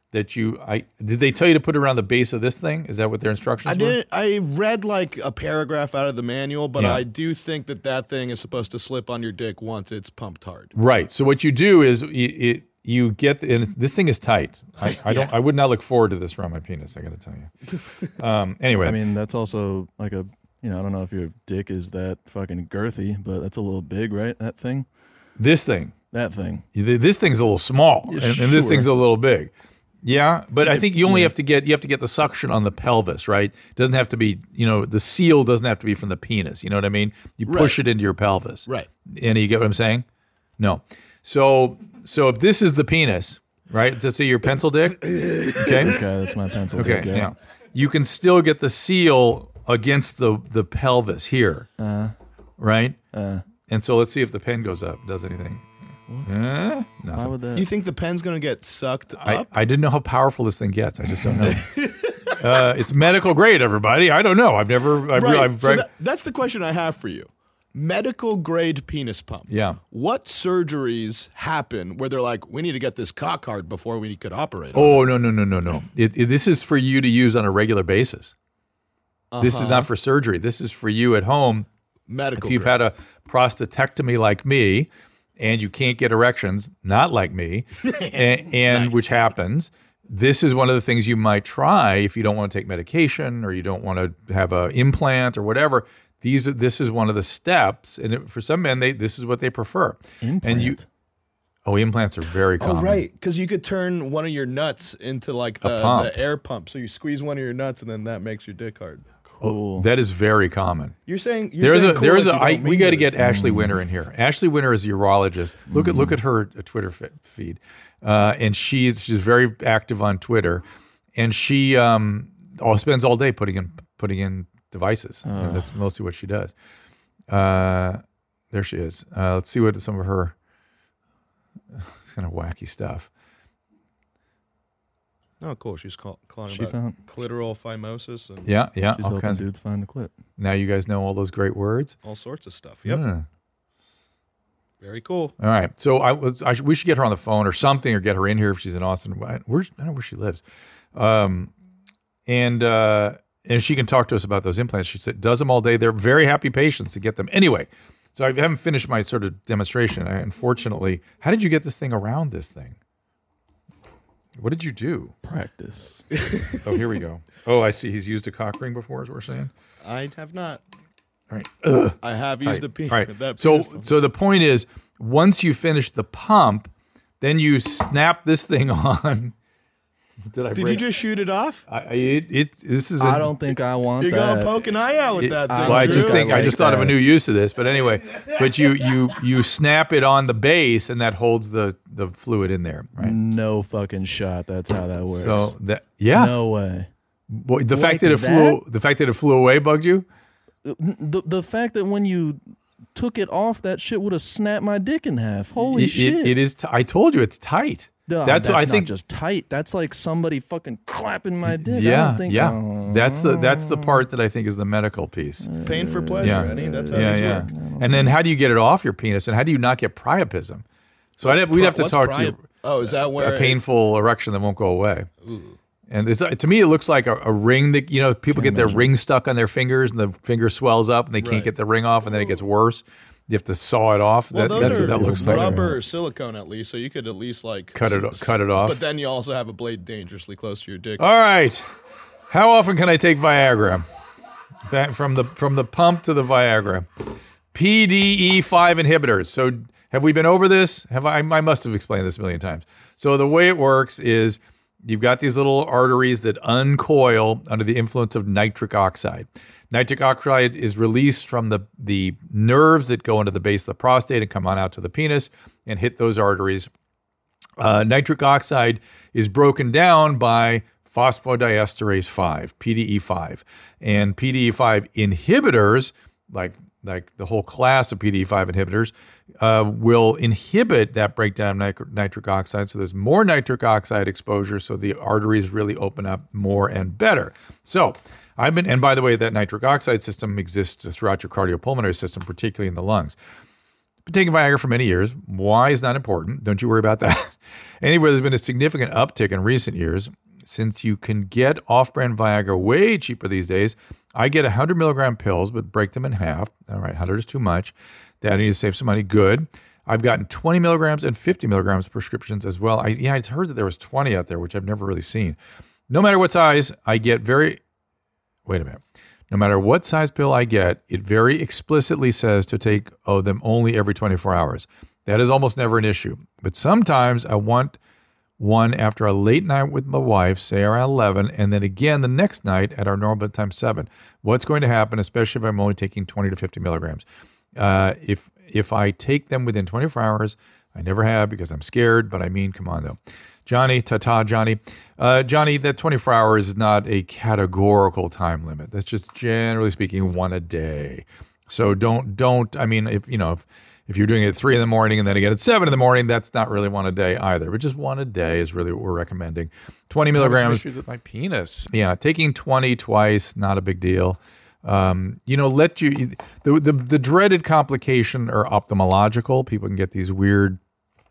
that you, I did they tell you to put it around the base of this thing? Is that what their instructions I were? did. I read like a paragraph out of the manual, but Yeah. I do think that that thing is supposed to slip on your dick once it's pumped hard. Right. So what you do is you, it, you get, and it's, this thing is tight. I, I don't, I would not look forward to this around my penis, I got to tell you. Um, anyway. I mean, that's also like a, you know, I don't know if your dick is that fucking girthy, but that's a little big, right? That thing? this thing, That thing. this thing's a little small, and, and this Sure. thing's a little big. Yeah, but I think you only have to get you have to get the suction on the pelvis, right? It doesn't have to be, you know, the seal doesn't have to be from the penis. You know what I mean? You push Right. it into your pelvis, Right. And you get what I'm saying? No. So so if this is the penis, right? Let's say your pencil dick. Okay. Okay, that's my pencil. Okay. dick, yeah. Yeah. You can still get the seal against the the pelvis here, Uh, right? uh, And so let's see if the pen goes up. Does anything? Eh, why nothing. would that? You think the pen's going to get sucked I, up? I didn't know how powerful this thing gets. I just don't know. uh, it's medical grade, everybody. I don't know. I've never. I've, right. I've, so I've, that, that's the question I have for you. Medical grade penis pump. yeah. What surgeries happen where they're like, we need to get this cock hard before we could operate on Oh no no no no no! It, it, this is for you to use on a regular basis. it? This is Uh-huh. not for surgery. This is for you at home. medical If you've grade. had a prostatectomy like me, and you can't get erections, not like me, and, and which happens. This is one of the things you might try if you don't want to take medication or you don't want to have an implant or whatever. These are, this is one of the steps, and it, for some men, they this is what they prefer. Implant. And you, oh, implants are very Oh, common. right. Because you could turn one of your nuts into like the, pump. the air pump. So you squeeze one of your nuts and then that makes your dick hard. Cool. That is very common. You're saying you're There is saying a cool there is like a you I, don't we mean got to it. get Ashley Winter in here. Ashley Winter is a urologist. Look at look at her uh, Twitter fe- feed, uh, and she she's very active on Twitter, and she um all spends all day putting in putting in devices. You know, that's mostly what she does. Uh, there she is. Uh, let's see what some of her it's kind of wacky stuff. Oh, cool. She's call, calling She about found- clitoral phimosis and Yeah, yeah, She's all helping kinds. Of, dudes find the clip. now you guys know all those great words. all sorts of stuff. Yep. Yeah. Very cool. All right. So I was. I should, we should get her on the phone or something, or get her in here if she's in Austin. Where I don't know where she lives, um, and uh, and she can talk to us about those implants. She said does them all day. They're very happy patients to get them anyway. So I haven't finished my sort of demonstration. I, unfortunately, how did you get this thing around this thing? What did you do? Practice. Oh, here we go. Oh, I see. He's used a cock ring before, as we're saying. I have not. All right. Ugh. I have Tight. used a penis. All right. That So, penis pump. so the point is, once you finish the pump, then you snap this thing on. Did I? Did break? you just shoot it off? I, I- it, it. This is. I I don't think I want You're that. gonna poke an eye out with It, that thing. well, I Drew. just I think I like just thought of a that. new use of this, but anyway, but you you you snap it on the base, and that holds the the fluid in there, right? No fucking shot. That's how that works. So that yeah, No way. Well, the fact Like that it flew the fact that it flew away bugged you. The the fact that when you took it off, that shit would have snapped my dick in half. Holy It- it- shit! it is. T- I told you it's tight. No, that's that's what I not think. just tight. That's like somebody fucking clapping my dick. I Yeah, don't think, yeah. oh. That's the that's the part that I think is the medical piece. Pain for pleasure, Yeah. Eddie. That's how Yeah, these yeah. work. And then how do you get it off your penis, and how do you not get priapism? So I'd have, we'd have to What's talk pri- to you Oh, is that where a painful erection that won't go away. And it's, to me, it looks like a, a ring that, you know, people get their ring stuck on their fingers and the finger swells up and they can't Right. get the ring off and then it gets worse. You have to saw it off. Well, That- those that's are what that looks like. rubber or silicone at least, so you could at least like Cut it- s- cut it off. But then you also have a blade dangerously close to your dick. All right. How often can I take Viagra? Back from the from the pump to the Viagra. P D E five inhibitors. So have we been over this? Have I? I must have explained this a million times. So the way it works is you've got these little arteries that uncoil under the influence of nitric oxide. Nitric oxide is released from the, the nerves that go into the base of the prostate and come on out to the penis and hit those arteries. Uh, nitric oxide is broken down by phosphodiesterase five, P D E five. And P D E five inhibitors, like, like the whole class of P D E five inhibitors, uh, will inhibit that breakdown of nitri- nitric oxide. So there's more nitric oxide exposure, so the arteries really open up more and better. So I've been, and by the way, that nitric oxide system exists throughout your cardiopulmonary system, particularly in the lungs. Been taking Viagra for many years. Why is not important. Don't you worry about that. Anyway, there's been a significant uptick in recent years. Since you can get off-brand Viagra way cheaper these days, I get one hundred milligram pills, but break them in half. All right, one hundred is too much. Dad, I need to save some money. Good. I've gotten twenty milligrams and fifty milligrams prescriptions as well. I, yeah, I heard that there was twenty out there, which I've never really seen. No matter what size, I get very... Wait a minute. No matter what size pill I get, it very explicitly says to take oh, them only every twenty-four hours. That is almost never an issue. But sometimes I want one after a late night with my wife, say around eleven, and then again the next night at our normal bedtime seven. What's going to happen, especially if I'm only taking twenty to fifty milligrams? Uh, if if I take them within twenty-four hours, I never have because I'm scared, but I mean, come on though. Johnny, ta-ta, Johnny. Uh, Johnny, that twenty-four hours is not a categorical time limit. That's just generally speaking one a day. So don't, don't, I mean, if, you know, if, if you're doing it at three in the morning and then again at seven in the morning, that's not really one a day either. But just one a day is really what we're recommending. twenty milligrams. Issues with my penis. Yeah, taking twenty twice, not a big deal. Um, you know, let you, the, the, the dreaded complication are ophthalmological. People can get these weird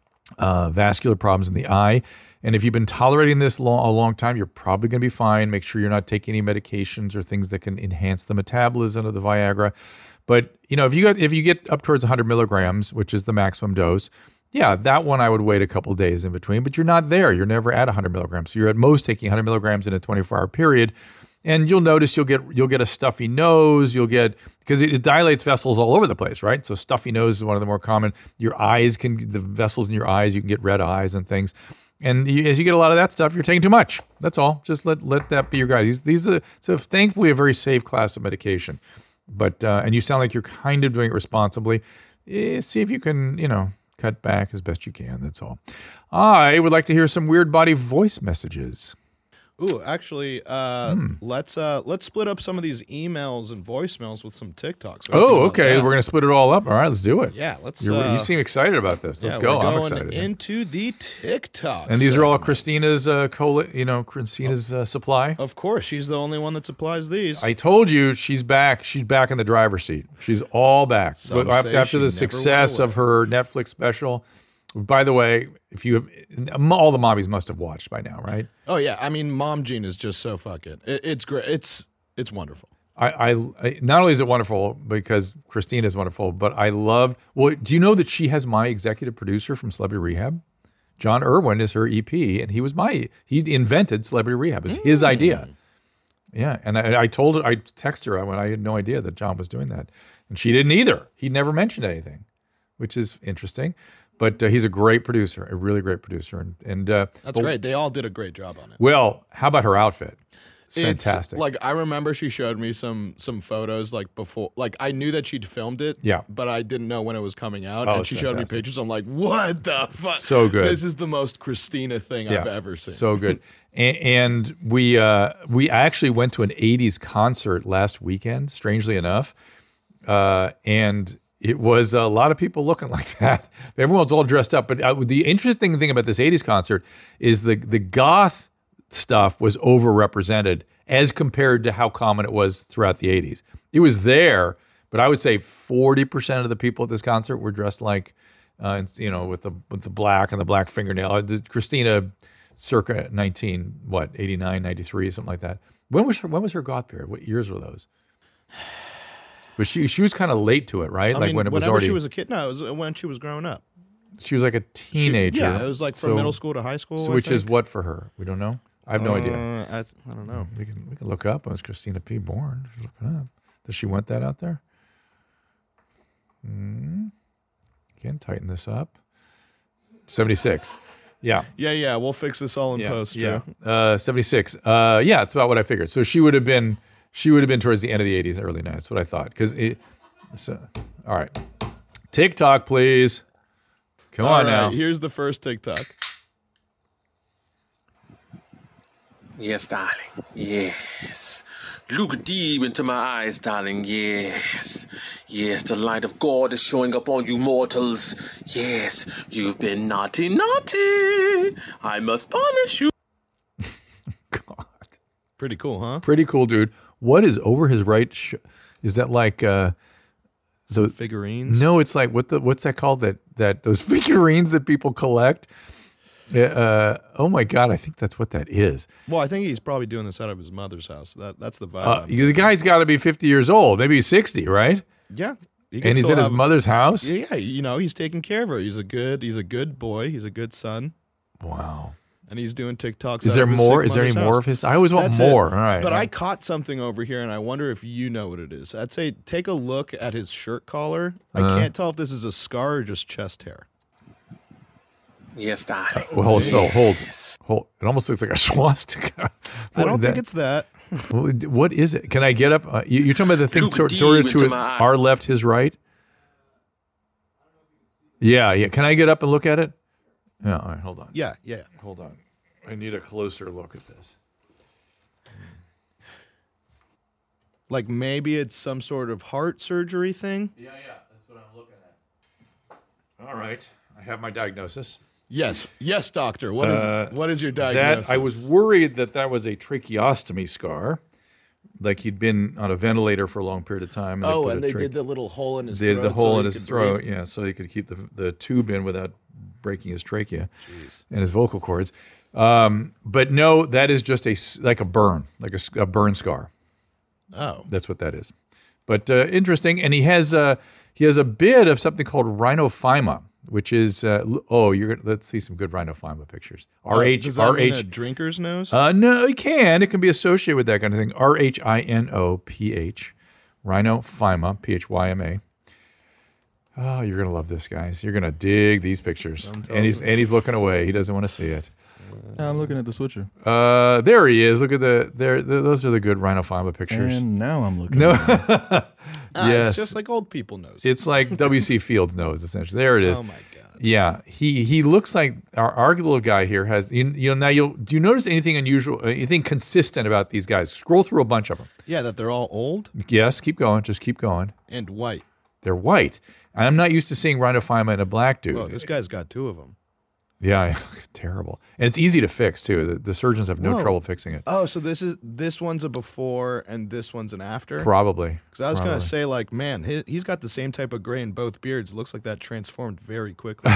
uh, vascular problems in the eye. And if you've been tolerating this long, a long time, you're probably going to be fine. Make sure you're not taking any medications or things that can enhance the metabolism of the Viagra. But, you know, if you got, if you get up towards one hundred milligrams, which is the maximum dose, yeah, that one I would wait a couple of days in between. But you're not there. You're never at one hundred milligrams. So you're at most taking one hundred milligrams in a twenty-four hour period. And you'll notice you'll get you'll get a stuffy nose. You'll get, because it, it dilates vessels all over the place, right? So stuffy nose is one of the more common. Your eyes can, the vessels in your eyes, you can get red eyes and things. And you, as you get a lot of that stuff, you're taking too much. That's all. Just let let that be your guide. These these are so thankfully a very safe class of medication. But uh, and you sound like you're kind of doing it responsibly. Eh, see if you can, you know, cut back as best you can. That's all. I would like to hear some Weird Body voice messages. Ooh, actually, uh, Hmm. let's uh, let's split up some of these emails and voicemails with some TikToks. What do you Oh, think about okay. that? We're gonna split it all up. All right, let's do it. Yeah, let's. You're, uh, you seem excited about this. Let's yeah, go. We're I'm going excited. into the TikTok. And these are all segment. Christina's, uh, cola, you know, Christina's uh, supply. Of course, she's the only one that supplies these. I told you she's back. She's back in the driver's seat. She's all back. Some But after, say after she the never success went of her Netflix special. By the way, if you have, all the mommies must have watched by now, right? Oh yeah, I mean, Mom Gene is just so fucking. It, it's great. It's it's wonderful. I, I, I not only is it wonderful because Christina is wonderful, but I love. Well, do you know that she has my executive producer from Celebrity Rehab? John Irwin is her E P, and he was my. He invented Celebrity Rehab. It's his idea. Yeah, and I, I told her, I texted her when I had no idea that John was doing that, and she didn't either. He never mentioned anything, which is interesting. But uh, he's a great producer, a really great producer, and and uh, That's but- great. They all did a great job on it. Well, how about her outfit? It's It's fantastic. like I remember she showed me some some photos like before. Like I knew that she'd filmed it. Yeah. But I didn't know when it was coming out. Oh, and it's she showed fantastic. me pictures. I'm like, what the fuck? So good. This is the most Christina thing I've Yeah, ever seen. So good. and, and we uh, we actually went to an eighties concert last weekend, strangely enough, uh, and it was a lot of people looking like that. Everyone's all dressed up. But uh, the interesting thing about this eighties concert is the the goth stuff was overrepresented as compared to how common it was throughout the eighties. It was there, but I would say forty percent of the people at this concert were dressed like, uh, you know, with the with the black and the black fingernail. Uh, the- Christina, circa nineteen, what, eighty-nine, ninety-three, something like that. When was her, when was her goth period? What years were those? But she she was kind of late to it, right? I like mean, when it was whenever already she was a kid. No, it was when she was growing up. she was like a She- teenager. yeah, it was like from So- middle school to high school. so I which is think. what for her? We don't know. I have no idea. Uh, I, th- I don't know. We can we can look up. When was Christina P. born? Look it up. Does she want that out there? Hmm. Again, tighten this up. seventy-six. Yeah. Yeah, yeah. We'll fix this all in Yeah. post. yeah. Drew. Uh, seventy-six. Uh, yeah, it's about what I figured. So she would have been she would have been towards the end of the eighties, early nineties. That's what I thought. Because it. So, all right. TikTok, please. Come All on right, now. here's the first TikTok. Yes, darling. Yes. Look deep into my eyes, darling. Yes. Yes, the light of God is showing up on you mortals. Yes, you've been naughty, naughty. I must punish you. God. Pretty cool, huh? Pretty cool, dude. What is over his right? Sh- is that like uh, So figurines? No, it's like what the what's that called? That that those figurines that people collect. Uh, oh my God, I think that's what that is. Well, I think he's probably doing this out of his mother's house. That that's the vibe. Uh, the guy's got to be fifty years old, maybe he's sixty, right? Yeah, he and he's still at his have- mother's house. Yeah, you know, he's taking care of her. He's a good, he's a good boy. He's a good son. Wow. And he's doing TikToks. Is out there of his more? sick Is there any mother's more house. of his? I always want That's more. it. All right. But all I right. caught something over here, and I wonder if you know what it is. I'd say take a look at his shirt collar. I Uh-huh. can't tell if this is a scar or just chest hair. Yes, darling. Well, hold, so hold, hold. It almost looks like a swastika. I don't What- think that- it's that. What is it? Can I get up? Uh, you, you're talking about the thing Look sort deep sort of into to my eye. our left, his right. Yeah, yeah. Can I get up and look at it? Yeah. All right. Hold on. Yeah, yeah. Hold on. I need a closer look at this. Like maybe it's some sort of heart surgery thing. Yeah, yeah. That's what I'm looking at. All right. I have my diagnosis. Yes, yes, doctor. What is Uh, what is your diagnosis? That I was worried that that was a tracheostomy scar, like he'd been on a ventilator for a long period of time. Oh, put and a they trache- did the little hole in his did throat. the hole so in he his could throat, breathe. yeah, so he could keep the the tube in without breaking his trachea and his vocal cords. Um, but no, that is just a s- like a burn, like a, s- a burn scar. Oh, That's what that is. But uh, interesting, and he has uh, he has a bit of something called rhinophyma, which is uh, l- oh, you're gonna, let's see some good rhinophyma pictures. R H Does that R mean H a drinker's nose? Uh, no, it can. It can be associated with that kind of thing. R H I N O P H, rhinophyma, P H Y M A. Oh, you're gonna love this, guys. You're gonna dig these pictures. And he's and he's looking away. He doesn't want to see it. Yeah, I'm looking at the switcher. Uh, there he is. Look at the there. The, those are the good rhinophyma pictures. And now I'm looking. no, at Ah, yes, It's just like old people nose. it's like W C Fields' nose, essentially. There it is. Oh my god. Yeah, he he looks like our, our little guy here has. You, you know, now you'll do you notice anything unusual, anything consistent about these guys? Scroll through a bunch of them. Yeah, that they're all old Yes, keep going. Just keep going. and white. They're white. And I'm not used to seeing rhinophyma in a black dude. Whoa, this guy's got two of them. Yeah, terrible. And it's easy to fix too. The, the surgeons have no Whoa. trouble fixing it. Oh, so this is this one's a before and this one's an after. Probably. Because I was Probably. gonna say, like, man, he, he's got the same type of gray in both beards. Looks like that transformed very quickly.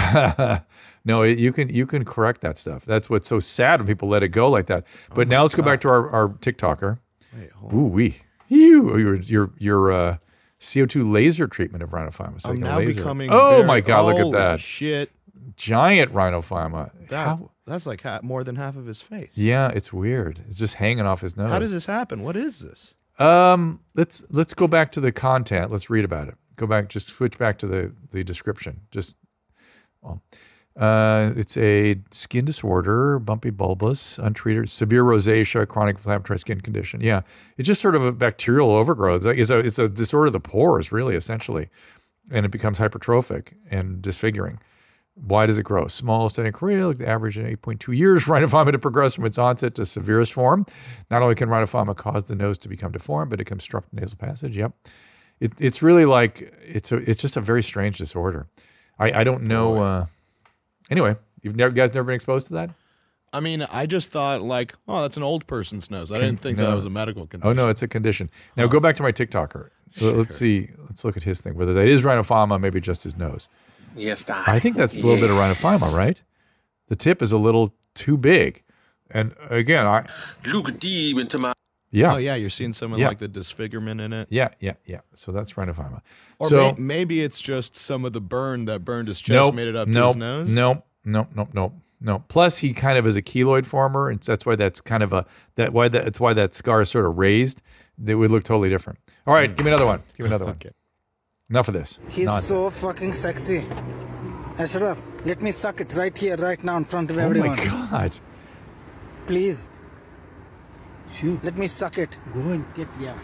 No, it, you can you can correct that stuff. That's what's so sad when people let it go like that. But now let's go back to our, our TikToker. Wait, hold Ooh wee. You your your your uh, C O two laser treatment of rhinophyma. So I'm you can now laser it. becoming. Oh very- my god! Look at holy that shit. giant rhinophyma. That How- that's like ha- more than half of his face. yeah, it's weird. It's just hanging off his nose. How does this happen? What is this? Um, let's let's go back to the content. Let's read about it. Go back, just switch back to the the description. Just, well, uh, it's a skin disorder, bumpy bulbous, untreated, severe rosacea, chronic inflammatory skin condition. Yeah, it's just sort of a bacterial overgrowth. It's, like, it's a it's a disorder of the pores, really, essentially, and it becomes hypertrophic and disfiguring. Why does it grow? Small, steady career, like the average in eight point two years. Rhinophyma to progress from its onset to severest form. Not only can rhinophyma cause the nose to become deformed, but it can obstruct the nasal passage. Yep. It, it's really like, it's a, it's just a very strange disorder. I, I don't know. Uh, anyway, you've never, you guys never been exposed to that? I mean, I just thought like, oh, that's an old person's nose. I didn't think no. that was a medical condition. Oh, no, it's a condition. Now go back to my TikToker. Let's see. Let's look at his thing. Whether that is rhinophyma, maybe just his nose. Yes, darling. I think that's a little bit of rhinophyma, right? The tip is a little too big. And again, I, Look deep into my yeah. Oh yeah, you're seeing some of Yeah. like the disfigurement in it. Yeah, yeah, yeah. So that's rhinophyma. Or so may- maybe it's just some of the burn that burned his chest nope, made it up to nope, his nose. Nope, nope, nope, nope, no. Plus, he kind of is a keloid former, and that's why that's kind of a that why that it's why that scar is sort of raised. It would look totally different. All right, give me another one. Give me another one. Okay. Enough of this. He's Nonsense. so fucking sexy. Ashraf, let me suck it right here, right now, in front of Oh everyone. my God. Please. Sure. Let me suck it. Go and get yeah.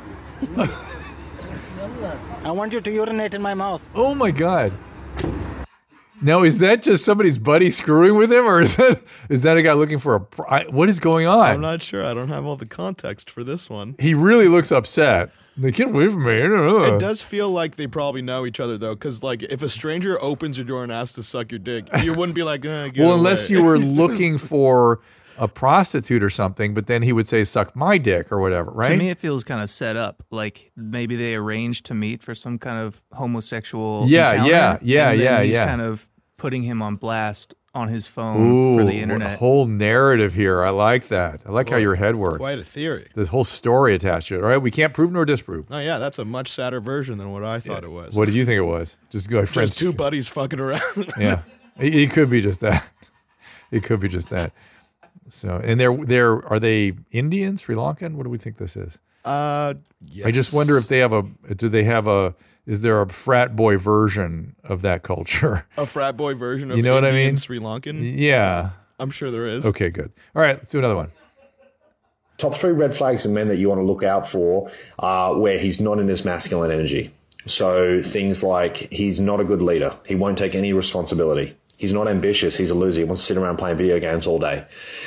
I want you to urinate in my mouth. Oh my God. Now, is that just somebody's buddy screwing with him, or is that is that a guy looking for a? pr- I, what is going on? I'm not sure. I don't have all the context for this one. He really looks upset. They can't wait for me. I don't know. It does feel like they probably know each other though, because like if a stranger opens your door and asks to suck your dick, you wouldn't be like, eh, get Well, unless away. you were looking for a prostitute or something, but then he would say, suck my dick or whatever, right? To me, it feels kind of set up. Like maybe they arranged to meet for some kind of homosexual Yeah, encounter, yeah, yeah, and then yeah, he's yeah. kind of putting him on blast on his phone Ooh, for the a internet. whole narrative here. I like that. I like how your head works. Quite a theory. This whole story attached to it. All right, we can't prove nor disprove. Oh yeah, that's a much sadder version than what I thought it was. What did you think it was? Just go, friends. Just two buddies fucking around. Yeah, it, it could be just that. It could be just that. So, and they're they're are they Indian, Sri Lankan? What do we think this is? Uh, yes. I just wonder if they have a. Do they have a? Is there a frat boy version of that culture? A frat boy version of You know what I Indian mean? Sri Lankan? Yeah, I'm sure there is. Okay, good. All right, let's do another one. Top three red flags in men that you want to look out for are where he's not in his masculine energy. So things like he's not a good leader. He won't take any responsibility. He's not ambitious. He's a loser. He wants to sit around playing video games all day.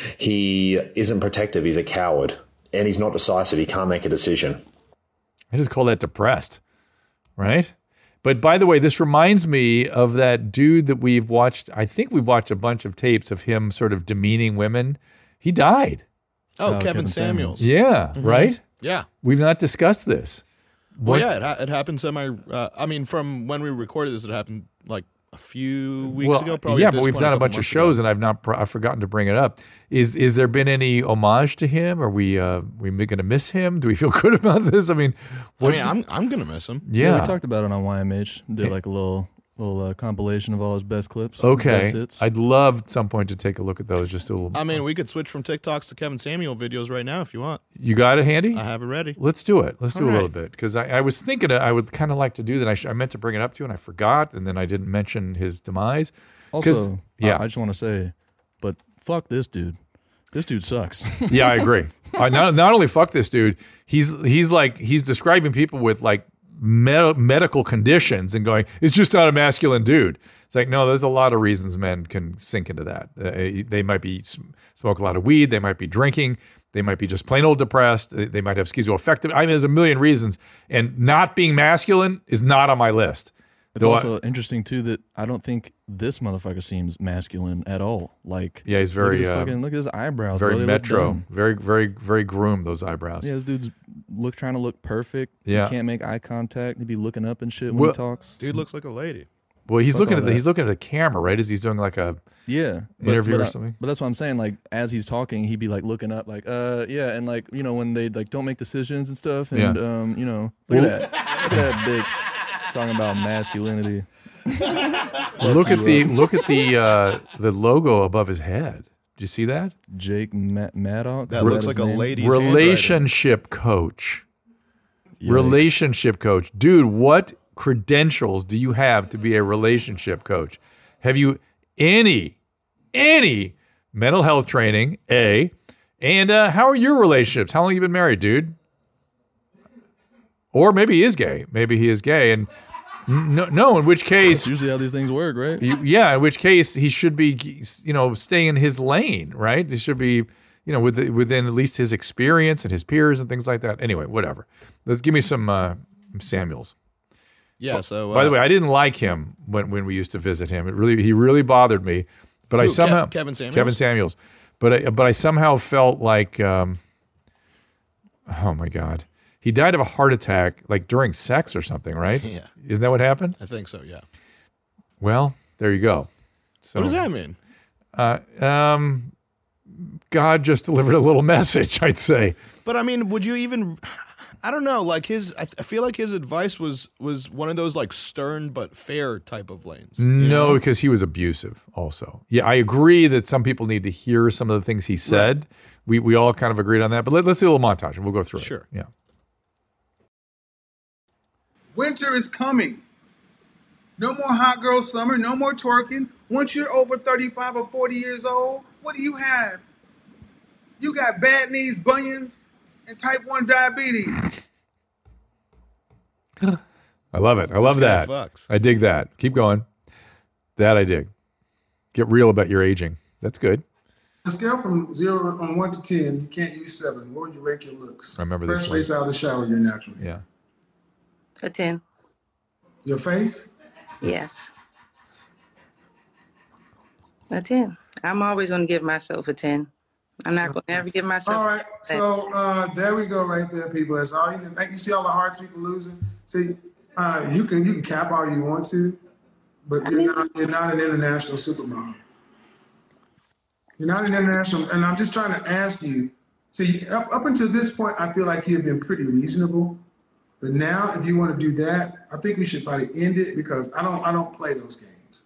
He isn't protective. He's a coward. And he's not decisive. He can't make a decision. I just call that depressed, right? But by the way, this reminds me of that dude that we've watched. I think we've watched a bunch of tapes of him sort of demeaning women. He died. Oh, Kevin, Kevin Samuels. Samuels. Yeah, mm-hmm. Right? Yeah. We've not discussed this. Well, What- yeah, it, ha- it happened semi. Uh, I mean, from when we recorded this, it happened like a few weeks well, ago. Probably. yeah, at this but we've point, done a couple bunch of months shows, ago. and I've not, I've forgotten to bring it up. Is is there been any homage to him? Are we, uh, we going to miss him? Do we feel good about this? I mean, I mean, I'm I'm gonna miss him. Yeah. we talked about it on Y M H. Did like a little little uh, compilation of all his best clips. best Okay, hits. I'd love at some point to take a look at those. Just a little. I mean, we could switch from TikToks to Kevin Samuel videos right now if you want. You got it handy? I have it ready. Let's do it. Let's do All a little right. bit because I, I was thinking I would kind of like to do that. I, sh- I meant to bring it up to you and I forgot, and then I didn't mention his demise. 'Cause- Also, yeah, I, I just want to say, but fuck this dude. This dude sucks. yeah, I agree. I not not only fuck this dude, he's he's like he's describing people with like med- medical conditions and going, it's just not a masculine dude. It's like, no, there's a lot of reasons men can sink into that. Uh, they might be smoke a lot of weed, they might be drinking, they might be just plain old depressed, they they might have schizoaffective. I mean, there's a million reasons, and not being masculine is not on my list. It's Though also I- interesting too that I don't think this motherfucker seems masculine at all. Like, yeah, he's very look at his, uh, fucking, look at his eyebrows. very bro. They look metro, dumb. very very very groomed, those eyebrows. Yeah, this dude's look trying to look perfect. Yeah. He can't make eye contact. He'd be looking up and shit when Well- he talks. Dude looks like a lady. Well, he's Fuck looking all at the, that. he's looking at the camera, right? As he's doing like a Yeah, but- interview but or I- something. But that's what I'm saying. Like, as he's talking, he'd be like looking up, like, uh, yeah, and like, you know, when they like don't make decisions and stuff, and Yeah. um, you know, look Well- at that, look at that bitch talking about masculinity. Look at you the up. look at the uh, the logo above his head. Did you see that? Jake Ma- Maddox. That Is looks his like a name? lady's Relationship coach. Relationship coach. Dude, what credentials do you have to be a relationship coach? Have you any any mental health training? A, and uh, how are your relationships? How long have you been married, dude? Or maybe he is gay. Maybe he is gay, and no, no. In which case, That's usually how these things work, right? You- yeah, in which case he should be, you know, staying in his lane, right? He should be, you know, within, within at least his experience and his peers and things like that. Anyway, whatever. Let's give me some uh, Samuels. Yeah. So. Uh, By the way, I didn't like him when, when we used to visit him. It really, he really bothered me. But I Who, Ke- somehow Kevin Samuels? Kevin Samuels. But I, but I somehow felt like, um, oh my God, he died of a heart attack like during sex or something, right? Yeah. Isn't that what happened? I think so. Yeah. Well, there you go. So, What does that mean? Uh, um, God just delivered a little message, I'd say. But I mean, would you even? I don't know. Like his, I, I feel like his advice was was one of those like stern but fair type of lanes. you No, know? because he was abusive also. Yeah, I agree that some people need to hear some of the things he said. We we all kind of agreed on that. But let, let's do a little montage and we'll go through Sure. it. Yeah. Winter is coming. No more hot girl summer, no more twerking. Once you're over thirty-five or forty years old, what do you have? You got bad knees, bunions, and type one diabetes. I love it. I love This guy that. fucks. I dig that. Keep going. That I dig. Get real about your aging. That's good. On a scale from zero on one to ten, you can't use seven. Where would you rank your looks? I remember this Fresh one. face out of the shower, you're natural. Yeah. A ten. Your face? Yes. A ten. I'm always going to give myself a ten. I'm not going to ever give myself. All right, so uh, there we go, right there, people. That's all you need. Like, you see all the hearts people losing. See, uh, you can you can cap all you want to, but you're mean, not you're not an international supermodel. You're not an international, and I'm just trying to ask you. See, up up until this point, I feel like you've been pretty reasonable, but now, if you want to do that, I think we should probably end it because I don't I don't play those games.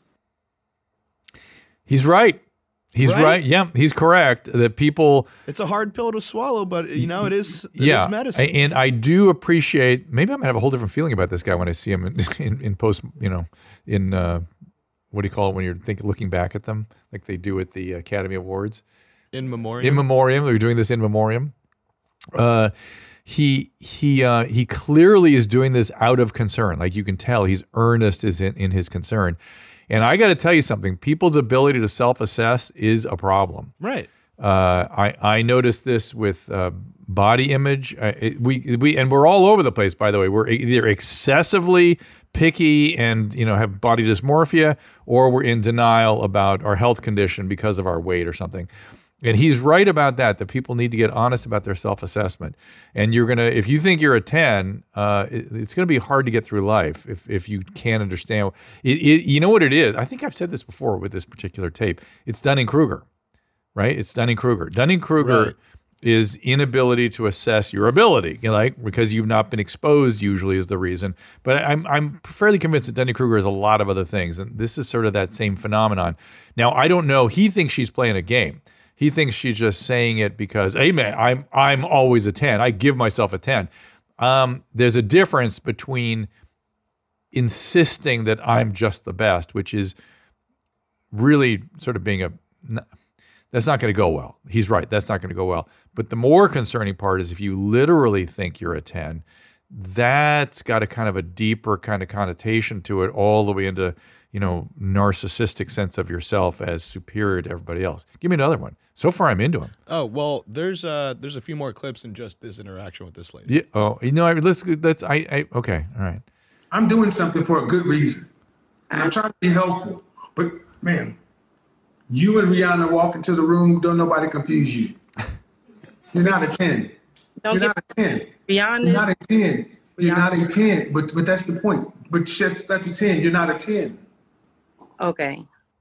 He's right. He's right? right. Yeah, he's correct. That people. It's a hard pill to swallow, but you know it is. It yeah, is medicine. And I do appreciate. Maybe I'm gonna have a whole different feeling about this guy when I see him in, in, in post. You know, in uh, what do you call it when you're thinking, looking back at them, like they do at the Academy Awards. In memoriam. In memoriam. They're doing this in memoriam. Uh, he he uh, he clearly is doing this out of concern. Like you can tell, he's earnest is in, in his concern. And I got to tell you something. People's ability to self-assess is a problem. Right. Uh, I I noticed this with uh, body image. Uh, it, we we and we're all over the place. By the way, we're either excessively picky and you know have body dysmorphia, or we're in denial about our health condition because of our weight or something. And he's right about that. That people need to get honest about their self-assessment. And you're gonna, if you think you're a ten, uh, it, it's gonna be hard to get through life if if you can't understand. It, it, you know what it is? I think I've said this before with this particular tape. It's Dunning-Kruger, right? It's Dunning-Kruger. Dunning-Kruger Right. is inability to assess your ability, you know, like because you've not been exposed. Usually is the reason. But I'm I'm fairly convinced that Dunning-Kruger has a lot of other things, and this is sort of that same phenomenon. Now I don't know. He thinks she's playing a game. He thinks she's just saying it because, hey man, I'm I'm always a ten. I give myself a ten. Um, there's a difference between insisting that I'm just the best, which is really sort of being a, that's not going to go well. He's right. That's not going to go well. But the more concerning part is if you literally think you're a ten, that's got a kind of a deeper kind of connotation to it, all the way into, you know, narcissistic sense of yourself as superior to everybody else. Give me another one. So far, I'm into him. Oh well, there's uh there's a few more clips than just this interaction with this lady. Yeah. Oh, you know, I, let's let's I, I okay, all right. I'm doing something for a good reason, and I'm trying to be helpful. But man, you and Rihanna walk into the room, don't nobody confuse you. You're not a ten. Don't You're get not a ten. Rihanna. You're not a ten. You're Rihanna. not a ten. But but that's the point. But that's, that's a ten. You're not a ten. Okay.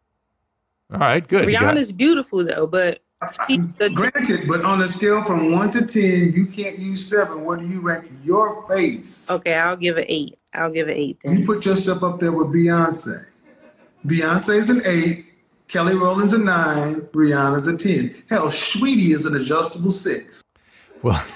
All right, good. You got- Rihanna's beautiful though, but she's the Granted, but on a scale from one to ten, you can't use seven. What do you rank your face? Okay, I'll give it eight. I'll give it eight then. You put yourself up there with Beyonce. Beyonce's an eight. Kelly Rowland's a nine. Rihanna's a ten. Hell, Sweetie is an adjustable six. Well,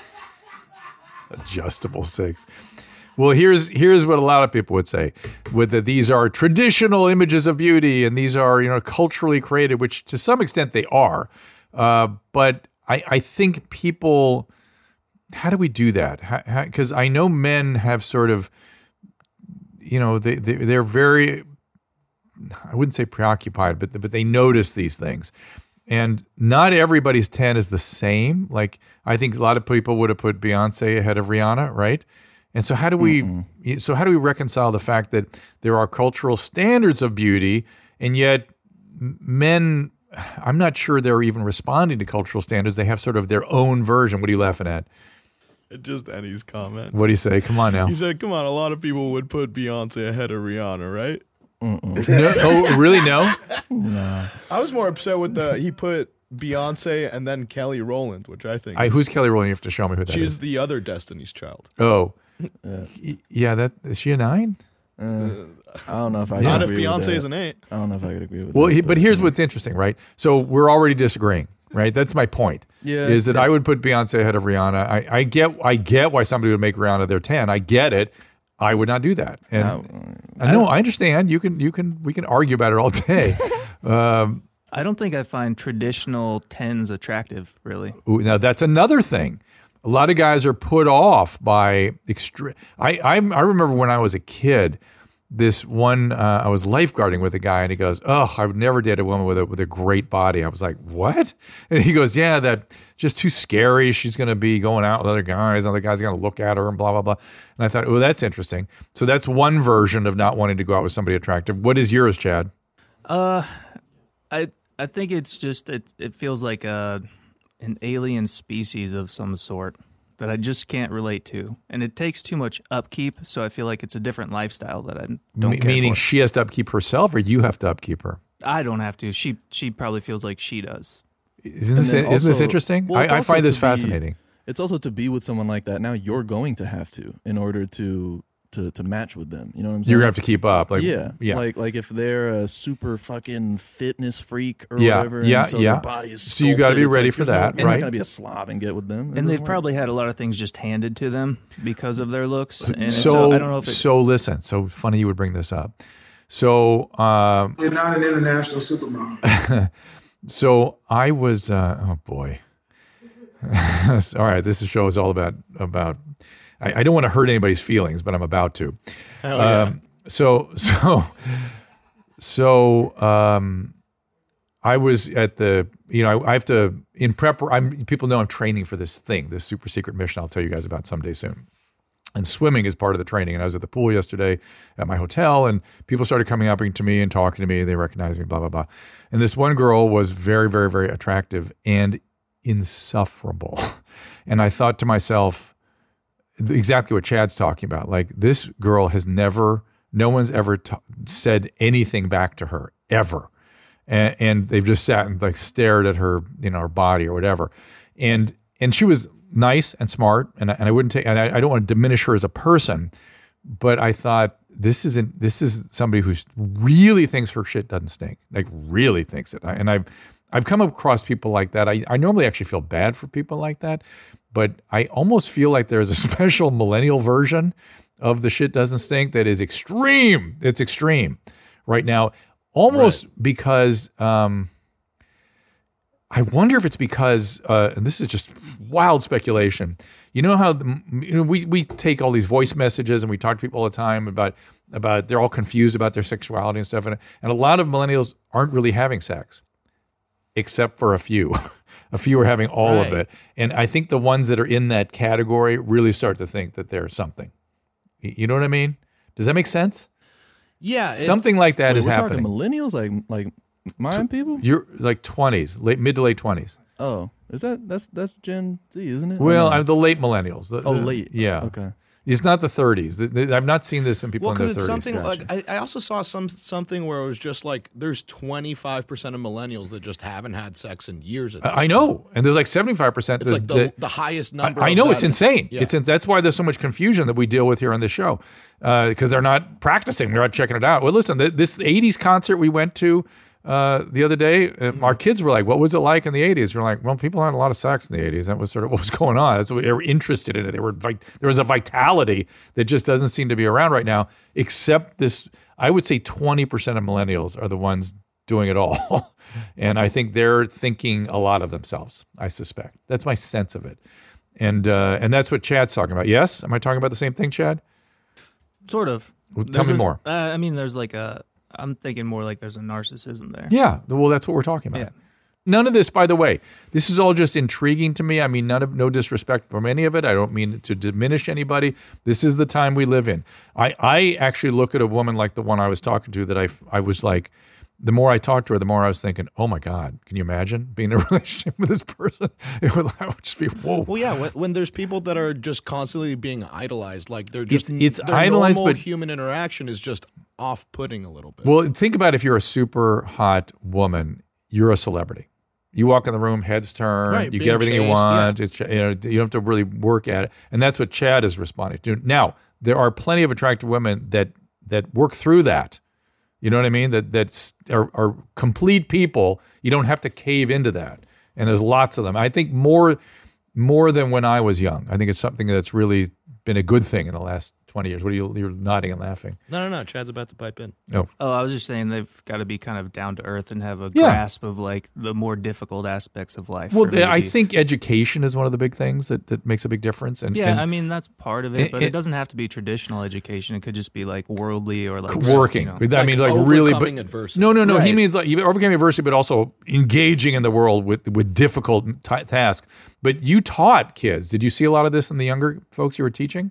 adjustable six. Well, here's here's what a lot of people would say: with that these are traditional images of beauty, and these are you know culturally created, which to some extent they are. Uh, but I, I think people, how do we do that? Because I know men have sort of, you know, they, they they're very, I wouldn't say preoccupied, but but they notice these things. And not everybody's ten is the same. Like, I think a lot of people would have put Beyonce ahead of Rihanna, right? And so how do we Mm-mm. so how do we reconcile the fact that there are cultural standards of beauty, and yet men, I'm not sure they're even responding to cultural standards. They have sort of their own version. What are you laughing at? Just Annie's comment. What do you say? Come on now. He said, come on, a lot of people would put Beyonce ahead of Rihanna, right? No, oh, really? No? No. I was more upset with the, he put Beyonce and then Kelly Rowland, which I think I, is, Who's Kelly Rowland? You have to show me who that she's is. the other Destiny's Child. Oh. Yeah. Yeah, that is she a nine? Uh, I don't know if I Not could if agree with Beyonce that. is an eight. I don't know if I could agree with Well, that. he, but here's what's interesting, right? So we're already disagreeing, right? That's my point. Yeah, is that yeah. I would put Beyonce ahead of Rihanna. I, I get, I get why somebody would make Rihanna their ten. I get it. I would not do that. And No, I know, I understand. You can, you can, we can argue about it all day. um, I don't think I find traditional tens attractive, really. Ooh, now that's another thing. A lot of guys are put off by extreme. I, I I remember when I was a kid, this one uh, I was lifeguarding with a guy, and he goes, "Oh, I would never date a woman with a with a great body." I was like, "What?" And he goes, "Yeah, that just too scary. She's going to be going out with other guys, other guys are going to look at her, and blah blah blah." And I thought, "Oh, that's interesting." So that's one version of not wanting to go out with somebody attractive. What is yours, Chad? Uh, I I think it's just it. It feels like a an alien species of some sort that I just can't relate to, and it takes too much upkeep. So I feel like it's a different lifestyle that I don't M- care meaning for. she has to upkeep herself, or you have to upkeep her. I don't have to. She she probably feels like she does. Isn't this, isn't this also- interesting? well, it's I, I also find this to be- fascinating. It's also to be with someone like that. Now you're going to have to in order to to to match with them. You know what I'm saying? You're gonna have to keep up. Like, yeah, yeah. Like like if they're a super fucking fitness freak or Yeah, whatever, yeah, and so yeah. their body is So you gotta sculpted, be it's ready like, for there's no- that, You're right? not gonna be a slob and get with them. It And they've doesn't work. probably had a lot of things just handed to them because of their looks. And it's- So, so I don't know if it, so listen. So funny you would bring this up. So, um, You're not an international supermodel. so I was. Uh, oh boy. All right, this show is all about about. I, I don't want to hurt anybody's feelings, but I'm about to. Hell yeah. Um, so so so um, I was at the. You know, I, I have to in prep. I'm people know I'm training for this thing, this super secret mission. I'll tell you guys about someday soon. And swimming is part of the training. And I was at the pool yesterday at my hotel, and people started coming up to me and talking to me. They recognized me, blah, blah, blah. And this one girl was very, very, very attractive and insufferable. And I thought to myself, exactly what Chad's talking about. Like, this girl has never, no one's ever t- said anything back to her, ever. And, and they've just sat and like stared at her, you know, her body or whatever. And and she was nice and smart, and I, and I wouldn't take, and I, I don't want to diminish her as a person, but I thought this isn't, this is somebody who really thinks her shit doesn't stink, like really thinks it. And I've, I've come across people like that. I, I normally actually feel bad for people like that, but I almost feel like there's a special millennial version of the shit doesn't stink that is extreme. It's extreme right now, almost right. because, um, I wonder if it's because, uh, and this is just wild speculation. You know how the, you know, we we take all these voice messages and we talk to people all the time about about they're all confused about their sexuality and stuff, and and a lot of millennials aren't really having sex, except for a few. A few are having all right. of it, and I think the ones that are in that category really start to think that they're something. You know what I mean? Does that make sense? Yeah, something like that wait, is we're happening. Talking millennials, like like. My people? You're like twenties, late mid to late twenties. Oh, is that that's that's Gen Z, isn't it? Well, no? I'm the late millennials. The, oh, the, late. Yeah. Okay. It's not the thirties. I've not seen this in people well, in their because thirties. it's something Gotcha. like I, I also saw some something where it was just like there's twenty-five percent of millennials that just haven't had sex in years. At this I know, and there's like seventy-five percent. It's like the, that, the highest number. I, I of know that. it's insane. Yeah. It's that's why there's so much confusion that we deal with here on this show because uh, they're not practicing. They're not checking it out. Well, listen, th- this eighties concert we went to. Uh, the other day, uh, our kids were like, what was it like in the eighties? We're like, well, people had a lot of sex in the eighties. That was sort of what was going on. That's what they were interested in it. They were like, there was a vitality that just doesn't seem to be around right now, except this, I would say twenty percent of millennials are the ones doing it all. And I think they're thinking a lot of themselves, I suspect. That's my sense of it. And uh, and that's what Chad's talking about. Yes? Am I talking about the same thing, Chad? Sort of. Well, tell There's me a- more. Uh, I mean, there's like a, I'm thinking more like there's a narcissism there. Yeah, well, that's what we're talking about. Yeah. None of this, by the way, this is all just intriguing to me. I mean, none of no disrespect from any of it. I don't mean to diminish anybody. This is the time we live in. I, I actually look at a woman like the one I was talking to that I, I was like, the more I talked to her, the more I was thinking, oh my God, can you imagine being in a relationship with this person? It would, I would just be, whoa. Well, yeah, when, when there's people that are just constantly being idolized, like they're just It's- it's their idolized, normal but- human interaction is just off-putting a little bit. Well, think about if you're a super hot woman, you're a celebrity. You walk in the room, heads turn, Right, you being get everything you chased, want. It's, you know, you don't have to really work at it, and that's what Chad is responding to. Now, there are plenty of attractive women that that work through that. You know what I mean? That that's are, are complete people. You don't have to cave into that, and there's lots of them. I think more more than when I was young. I think it's something that's really been a good thing in the last twenty years. What are you? You're nodding and laughing. no, no, no. Chad's about to pipe in. Oh, Oh, I was just saying they've got to be kind of down to earth and have a Yeah. grasp of like the more difficult aspects of life. well, for me to I be- think education is one of the big things that, that makes a big difference. And Yeah, and I mean that's part of it, and- but and- it doesn't have to be traditional education. It could just be like worldly or like working. You know. I mean, like really, but overcoming adversity. no, no, no. He Right. means like you overcoming adversity, but also engaging in the world with with difficult t- tasks. But you taught kids. Did you see a lot of this in the younger folks you were teaching?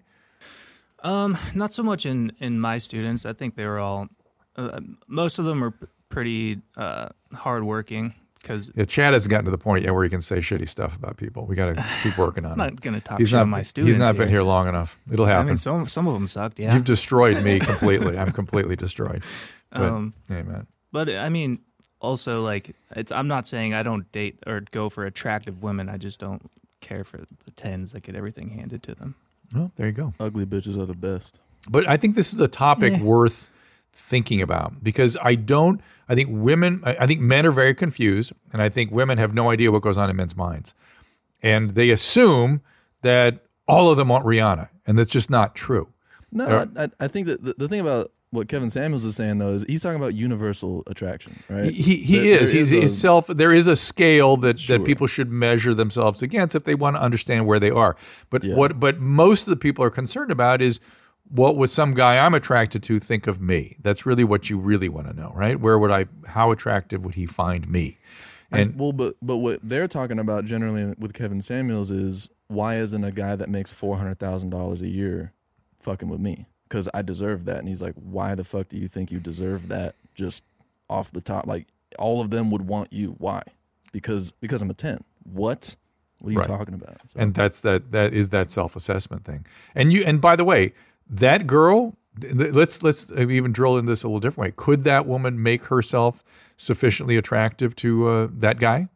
Um, not so much in, in my students. I think they were all, uh, most of them are p- pretty uh, hardworking, 'Cause- yeah, Chad hasn't gotten to the point yet where he can say shitty stuff about people. We got to keep working on it. I'm not going to talk He's shit not, on my students. He's not been here. here long enough. It'll happen. I mean, some some of them sucked. Yeah, You've destroyed me completely. I'm completely destroyed. But, Um, hey, man. But I mean, also like, it's. I'm not saying I don't date or go for attractive women. I just don't care for the tens that get everything handed to them. Well, there you go. Ugly bitches are the best. But I think this is a topic Yeah. worth thinking about because I don't. I think women. I I think men are very confused, and I think women have no idea what goes on in men's minds, and they assume that all of them want Rihanna, and that's just not true. No, Uh, I, I think that the, the thing about what Kevin Samuels is saying though is he's talking about universal attraction, right? He he There- is. there He's, a- he's self. There is a scale that, Sure. that people should measure themselves against if they want to understand where they are. But Yeah. what but most of the people are concerned about is what would some guy I'm attracted to think of me? That's really what you really want to know, right? Where would I? How attractive would he find me? And I, well, but but what they're talking about generally with Kevin Samuels is why isn't a guy that makes four hundred thousand dollars a year fucking with me? Because I deserve that. And he's like, why the fuck do you think you deserve that? Just off the top, like all of them would want you. Why? Because because I'm a ten. What? What are you Right. talking about? So- And that's that. That is that self-assessment thing. And you. And by the way, that girl. th- Let's let's even drill in this a little different way. Could that woman make herself sufficiently attractive to uh, that guy?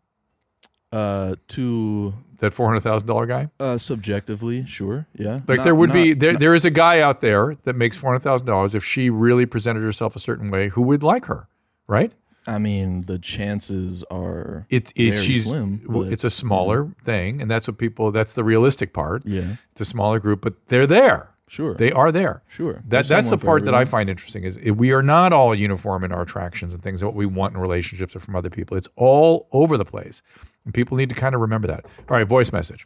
Uh, to that four hundred thousand dollar guy. Uh, subjectively, sure, yeah. Like Not- there would be not- there not- there is a guy out there that makes four hundred thousand dollars if she really presented herself a certain way who would like her, right? I mean, the chances are It's, it's very she's slim. well, but- it's a smaller thing, and that's what people. That's the realistic part. Yeah. it's a smaller group, but they're there. Sure, they are there. Sure, that There's that's the someone for part that I everyone. find interesting. Is it- we are not all uniform in our attractions and things that what we want in relationships or from other people. It's all over the place, and people need to kind of remember that. All right, voice message.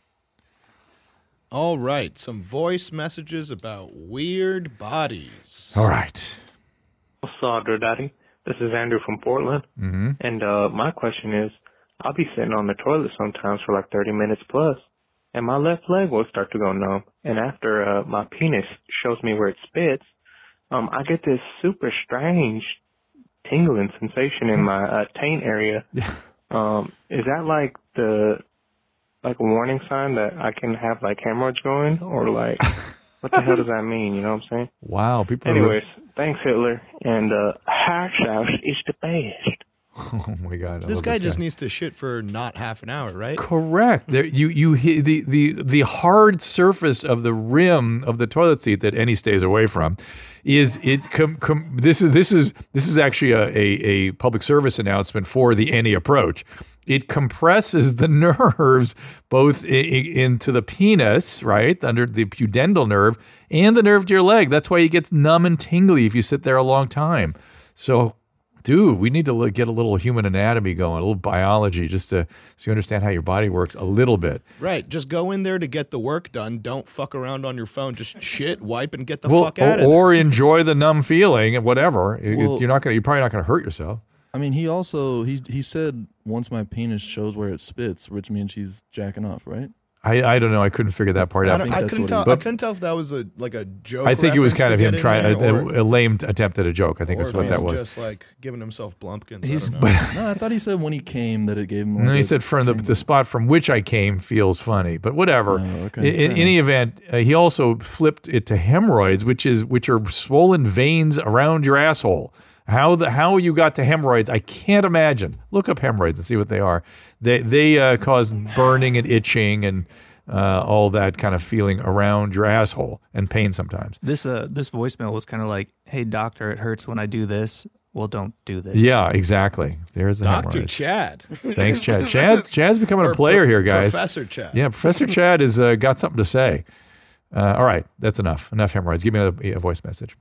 All right, some voice messages about weird bodies. All right. What's up, Dear Daddy? This is Andrew from Portland. Mm-hmm. And uh, my question is, I'll be sitting on the toilet sometimes for like thirty minutes plus, and my left leg will start to go numb. And after uh, my penis shows me where it spits, um, I get this super strange tingling sensation in my uh, taint area. Um, is that like the like a warning sign that I can have like hemorrhoids going, or like what the hell does that mean? You know what I'm saying? Wow, people. are- Anyways, thanks Hitler, and uh, Harshaus is the best. Oh my God! I This love guy just needs to shit for not half an hour, right? Correct. There, you you hit the the the hard surface of the rim of the toilet seat that Any stays away from is it. Com, com, this is this is this is actually a, a a public service announcement for the Any approach. It compresses the nerves both i- i- into the penis, right, under the pudendal nerve, and the nerve to your leg. That's why it gets numb and tingly if you sit there a long time. So, dude, we need to look, get a little human anatomy going, a little biology, just to so you understand how your body works a little bit. Right, just go in there to get the work done. Don't fuck around on your phone. Just shit, wipe, and get the Well, fuck out or, of there. or enjoy the numb feeling and whatever. You- Well- you're not gonna. You're probably not gonna hurt yourself. I mean, he also he he said once my penis shows where it spits, which means she's jacking off, right? I, I don't know. I couldn't figure that part I, out. don't- I couldn't tell. I couldn't tell if that was a like a joke. I think it was reference kind to of him get in trying there, a, or- a, a lame attempt at a joke. I think or that's if what he's that was. Just like giving himself blumpkins. He's, I don't know. no, I thought he said when he came that it gave him. And then like he a said, "From the, the spot from which I came feels funny," but whatever. Oh, okay, in in fair any event, uh, he also flipped it to hemorrhoids, which is which are swollen veins around your asshole. How the how you got to hemorrhoids, I can't imagine. Look up hemorrhoids and see what they are. They they uh, cause burning and itching and uh, all that kind of feeling around your asshole and pain sometimes. This uh this voicemail was kind of like, "Hey doctor, it hurts when I do this." Well, don't do this. Yeah, exactly. There's the Doctor hemorrhoids. Chad. Thanks, Chad. Chad Chad's becoming Or a player Pro- here, guys. Professor Chad. Yeah, Professor Chad has uh, got something to say. Uh, all right, that's enough. Enough hemorrhoids. Give me another a voice message.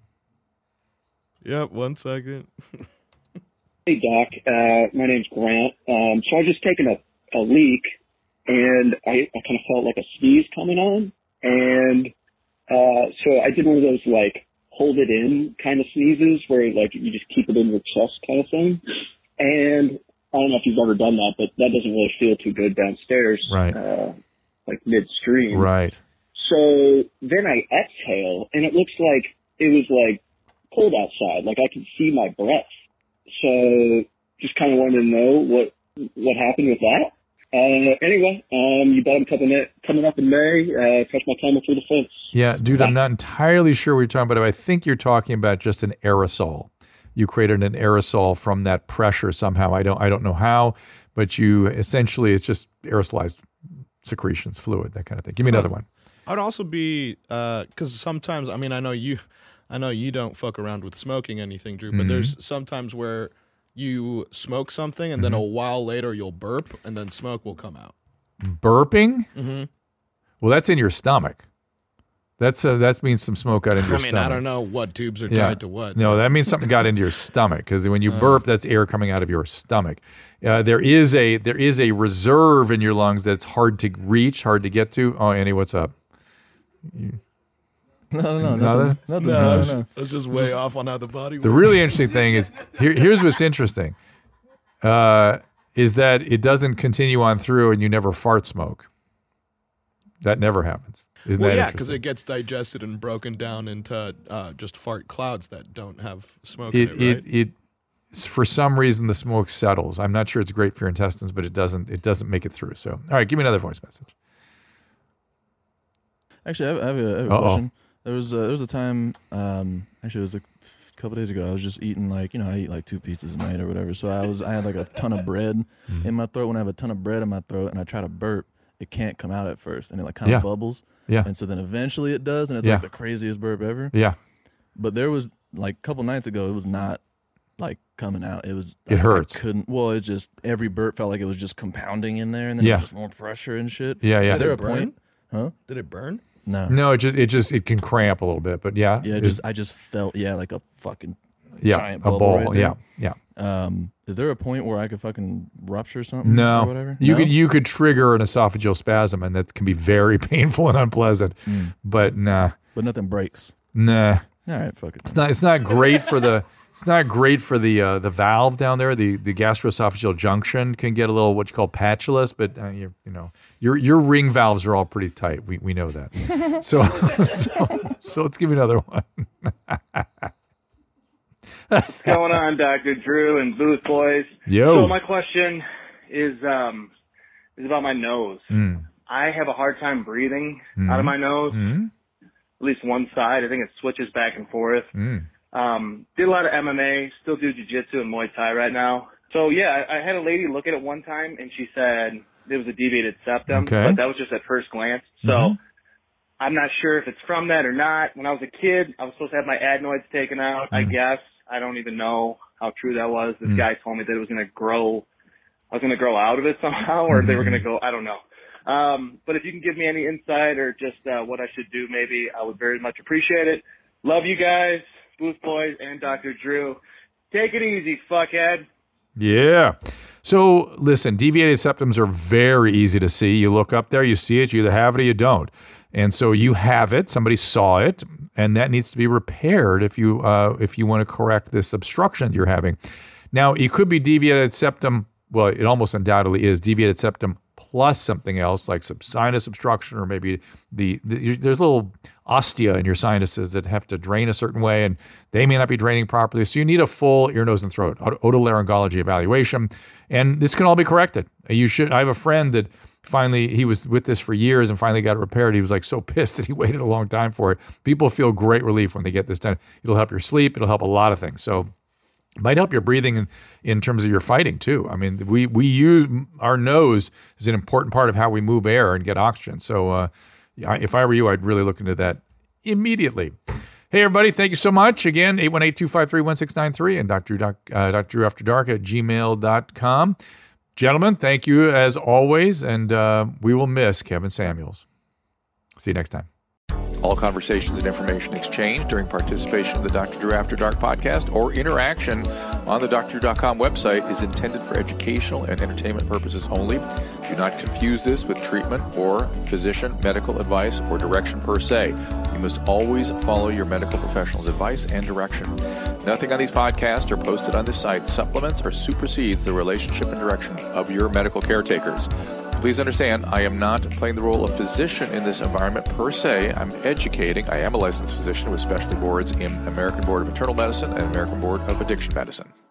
Yep. One second. Hey, Doc. Uh, my name's Grant. Um, so I was just taking a, a leak, and I, I kind of felt like a sneeze coming on. And uh, so I did one of those, like, hold it in kind of sneezes where, like, you just keep it in your chest kind of thing. And I don't know if you've ever done that, but that doesn't really feel too good downstairs, Right. uh, like midstream. Right. So then I exhale, and it looks like it was, like, cold outside. Like, I could see my breath. So just kind of wanted to know what, what happened with that. Uh, anyway, um, you bought them coming, coming up in May. Uh, touch my timer through the fence. Yeah, dude, I'm not entirely sure what you're talking about. I think you're talking about just an aerosol. You created an aerosol from that pressure somehow. I don't I don't know how, but you essentially, it's just aerosolized secretions, fluid, that kind of thing. Give me another one. I'd also be, because uh, sometimes, I mean, I know you, I know you don't fuck around with smoking anything, Drew, but Mm-hmm. there's sometimes where you smoke something and then Mm-hmm. a while later you'll burp and then smoke will come out. Burping? Mm-hmm. Well, that's in your stomach. That's uh, that means some smoke got into I your mean, stomach. I don't know what tubes are Yeah. tied to what. No, but- that means something got into your stomach, because when you Uh. burp, that's air coming out of your stomach. Uh, there is a there is a reserve in your lungs that's hard to reach, hard to get to. Oh, Andy, what's up? You- No, no, no, Nothing? nothing. Nothing. No, No, I was, no. I was just way off on how the body The works. really interesting thing is here, here's what's interesting uh, is that it doesn't continue on through, and you never fart smoke. That never happens. Isn't well, that yeah, because interesting? it gets digested and broken down into uh, just fart clouds that don't have smoke It in it, right? it it for some reason the smoke settles. I'm not sure it's great for your intestines, but it doesn't it doesn't make it through. So, all right, give me another voice message. Actually, I have, I have a, I have a Uh-oh. question. There was a, there was a time. Um, actually, it was a f- couple days ago. I was just eating like you know I eat like two pizzas a night or whatever. So I was I had like a ton of bread Mm-hmm. in my throat. When I have a ton of bread in my throat and I try to burp, it can't come out at first, and it like kind of Yeah. bubbles. Yeah. And so then eventually it does, and it's Yeah. like the craziest burp ever. Yeah. But there was like a couple nights ago, it was not like coming out. It was It like, hurts. I couldn't. Well, it just every burp felt like it was just compounding in there, and then Yeah. it was just more pressure and shit. Yeah, yeah. Is there a Did it burn? point? Huh? Did it burn? No. No, it just it just it can cramp a little bit, but yeah, Yeah, it's- just I just felt yeah like a fucking yeah, giant a bubble ball. right there. yeah, yeah. Um, is there a point where I could fucking rupture something or No, whatever? you No? could you could trigger an esophageal spasm, and that can be very painful and unpleasant. Mm. But nah, but nothing breaks. nah. All right, fuck it. It's not. It's not great for the. It's not great for the uh, the valve down there. The the gastroesophageal junction can get a little what you call patulous, but uh, you you know your your ring valves are all pretty tight. We we know that. so so so let's give you another one. What's going on, Doctor Drew and Booth Boys? Yo. So my question is um is about my nose. Mm. I have a hard time breathing Mm. out of my nose. Mm. At least one side. I think it switches back and forth. Mm. Um, did a lot of M M A, still do jiu-jitsu and Muay Thai right now. So yeah, I, I had a lady look at it one time and she said it was a deviated septum, Okay. but that was just at first glance. So Mhm. I'm not sure if it's from that or not. When I was a kid, I was supposed to have my adenoids taken out, I Mhm. guess. I don't even know how true that was. This Mm. guy told me that it was going to grow, I was going to grow out of it somehow, or they were going to go, I don't know. Um, but if you can give me any insight or just uh, what I should do, maybe I would very much appreciate it. Love you guys, Booth Boys and Doctor Drew. Take it easy, fuckhead. Yeah. So listen, deviated septums are very easy to see. You look up there, you see it, you either have it or you don't. And so you have it, somebody saw it, and that needs to be repaired if you uh, if you want to correct this obstruction you're having. Now, it could be deviated septum, well, it almost undoubtedly is deviated septum plus something else like some sinus obstruction, or maybe the, the there's little ostia in your sinuses that have to drain a certain way, and they may not be draining properly. So you need a full ear, nose, and throat ot- otolaryngology evaluation, and this can all be corrected. You should. I have a friend that finally, he was with this for years and finally got it repaired. He was like so pissed that he waited a long time for it. People feel great relief when they get this done. It'll help your sleep. It'll help a lot of things. So it might help your breathing in, in terms of your fighting too. I mean, we we use our nose is an important part of how we move air and get oxygen. So uh, yeah, if I were you, I'd really look into that immediately. Hey, everybody, thank you so much. Again, eight one eight, two five three, one six nine three and Doctor Doc, uh, Doctor Drew After Dark at gmail dot com. Gentlemen, thank you as always, and uh, we will miss Kevin Samuels. See you next time. All conversations and information exchanged during participation in the Doctor Drew After Dark podcast or interaction on the D R drew dot com website is intended for educational and entertainment purposes only. Do not confuse this with treatment or physician medical advice or direction per se. You must always follow your medical professional's advice and direction. Nothing on these podcasts or posted on this site supplements or supersedes the relationship and direction of your medical caretakers. Please understand, I am not playing the role of physician in this environment per se. I'm educating. I am a licensed physician with specialty boards in American Board of Internal Medicine and American Board of Addiction Medicine.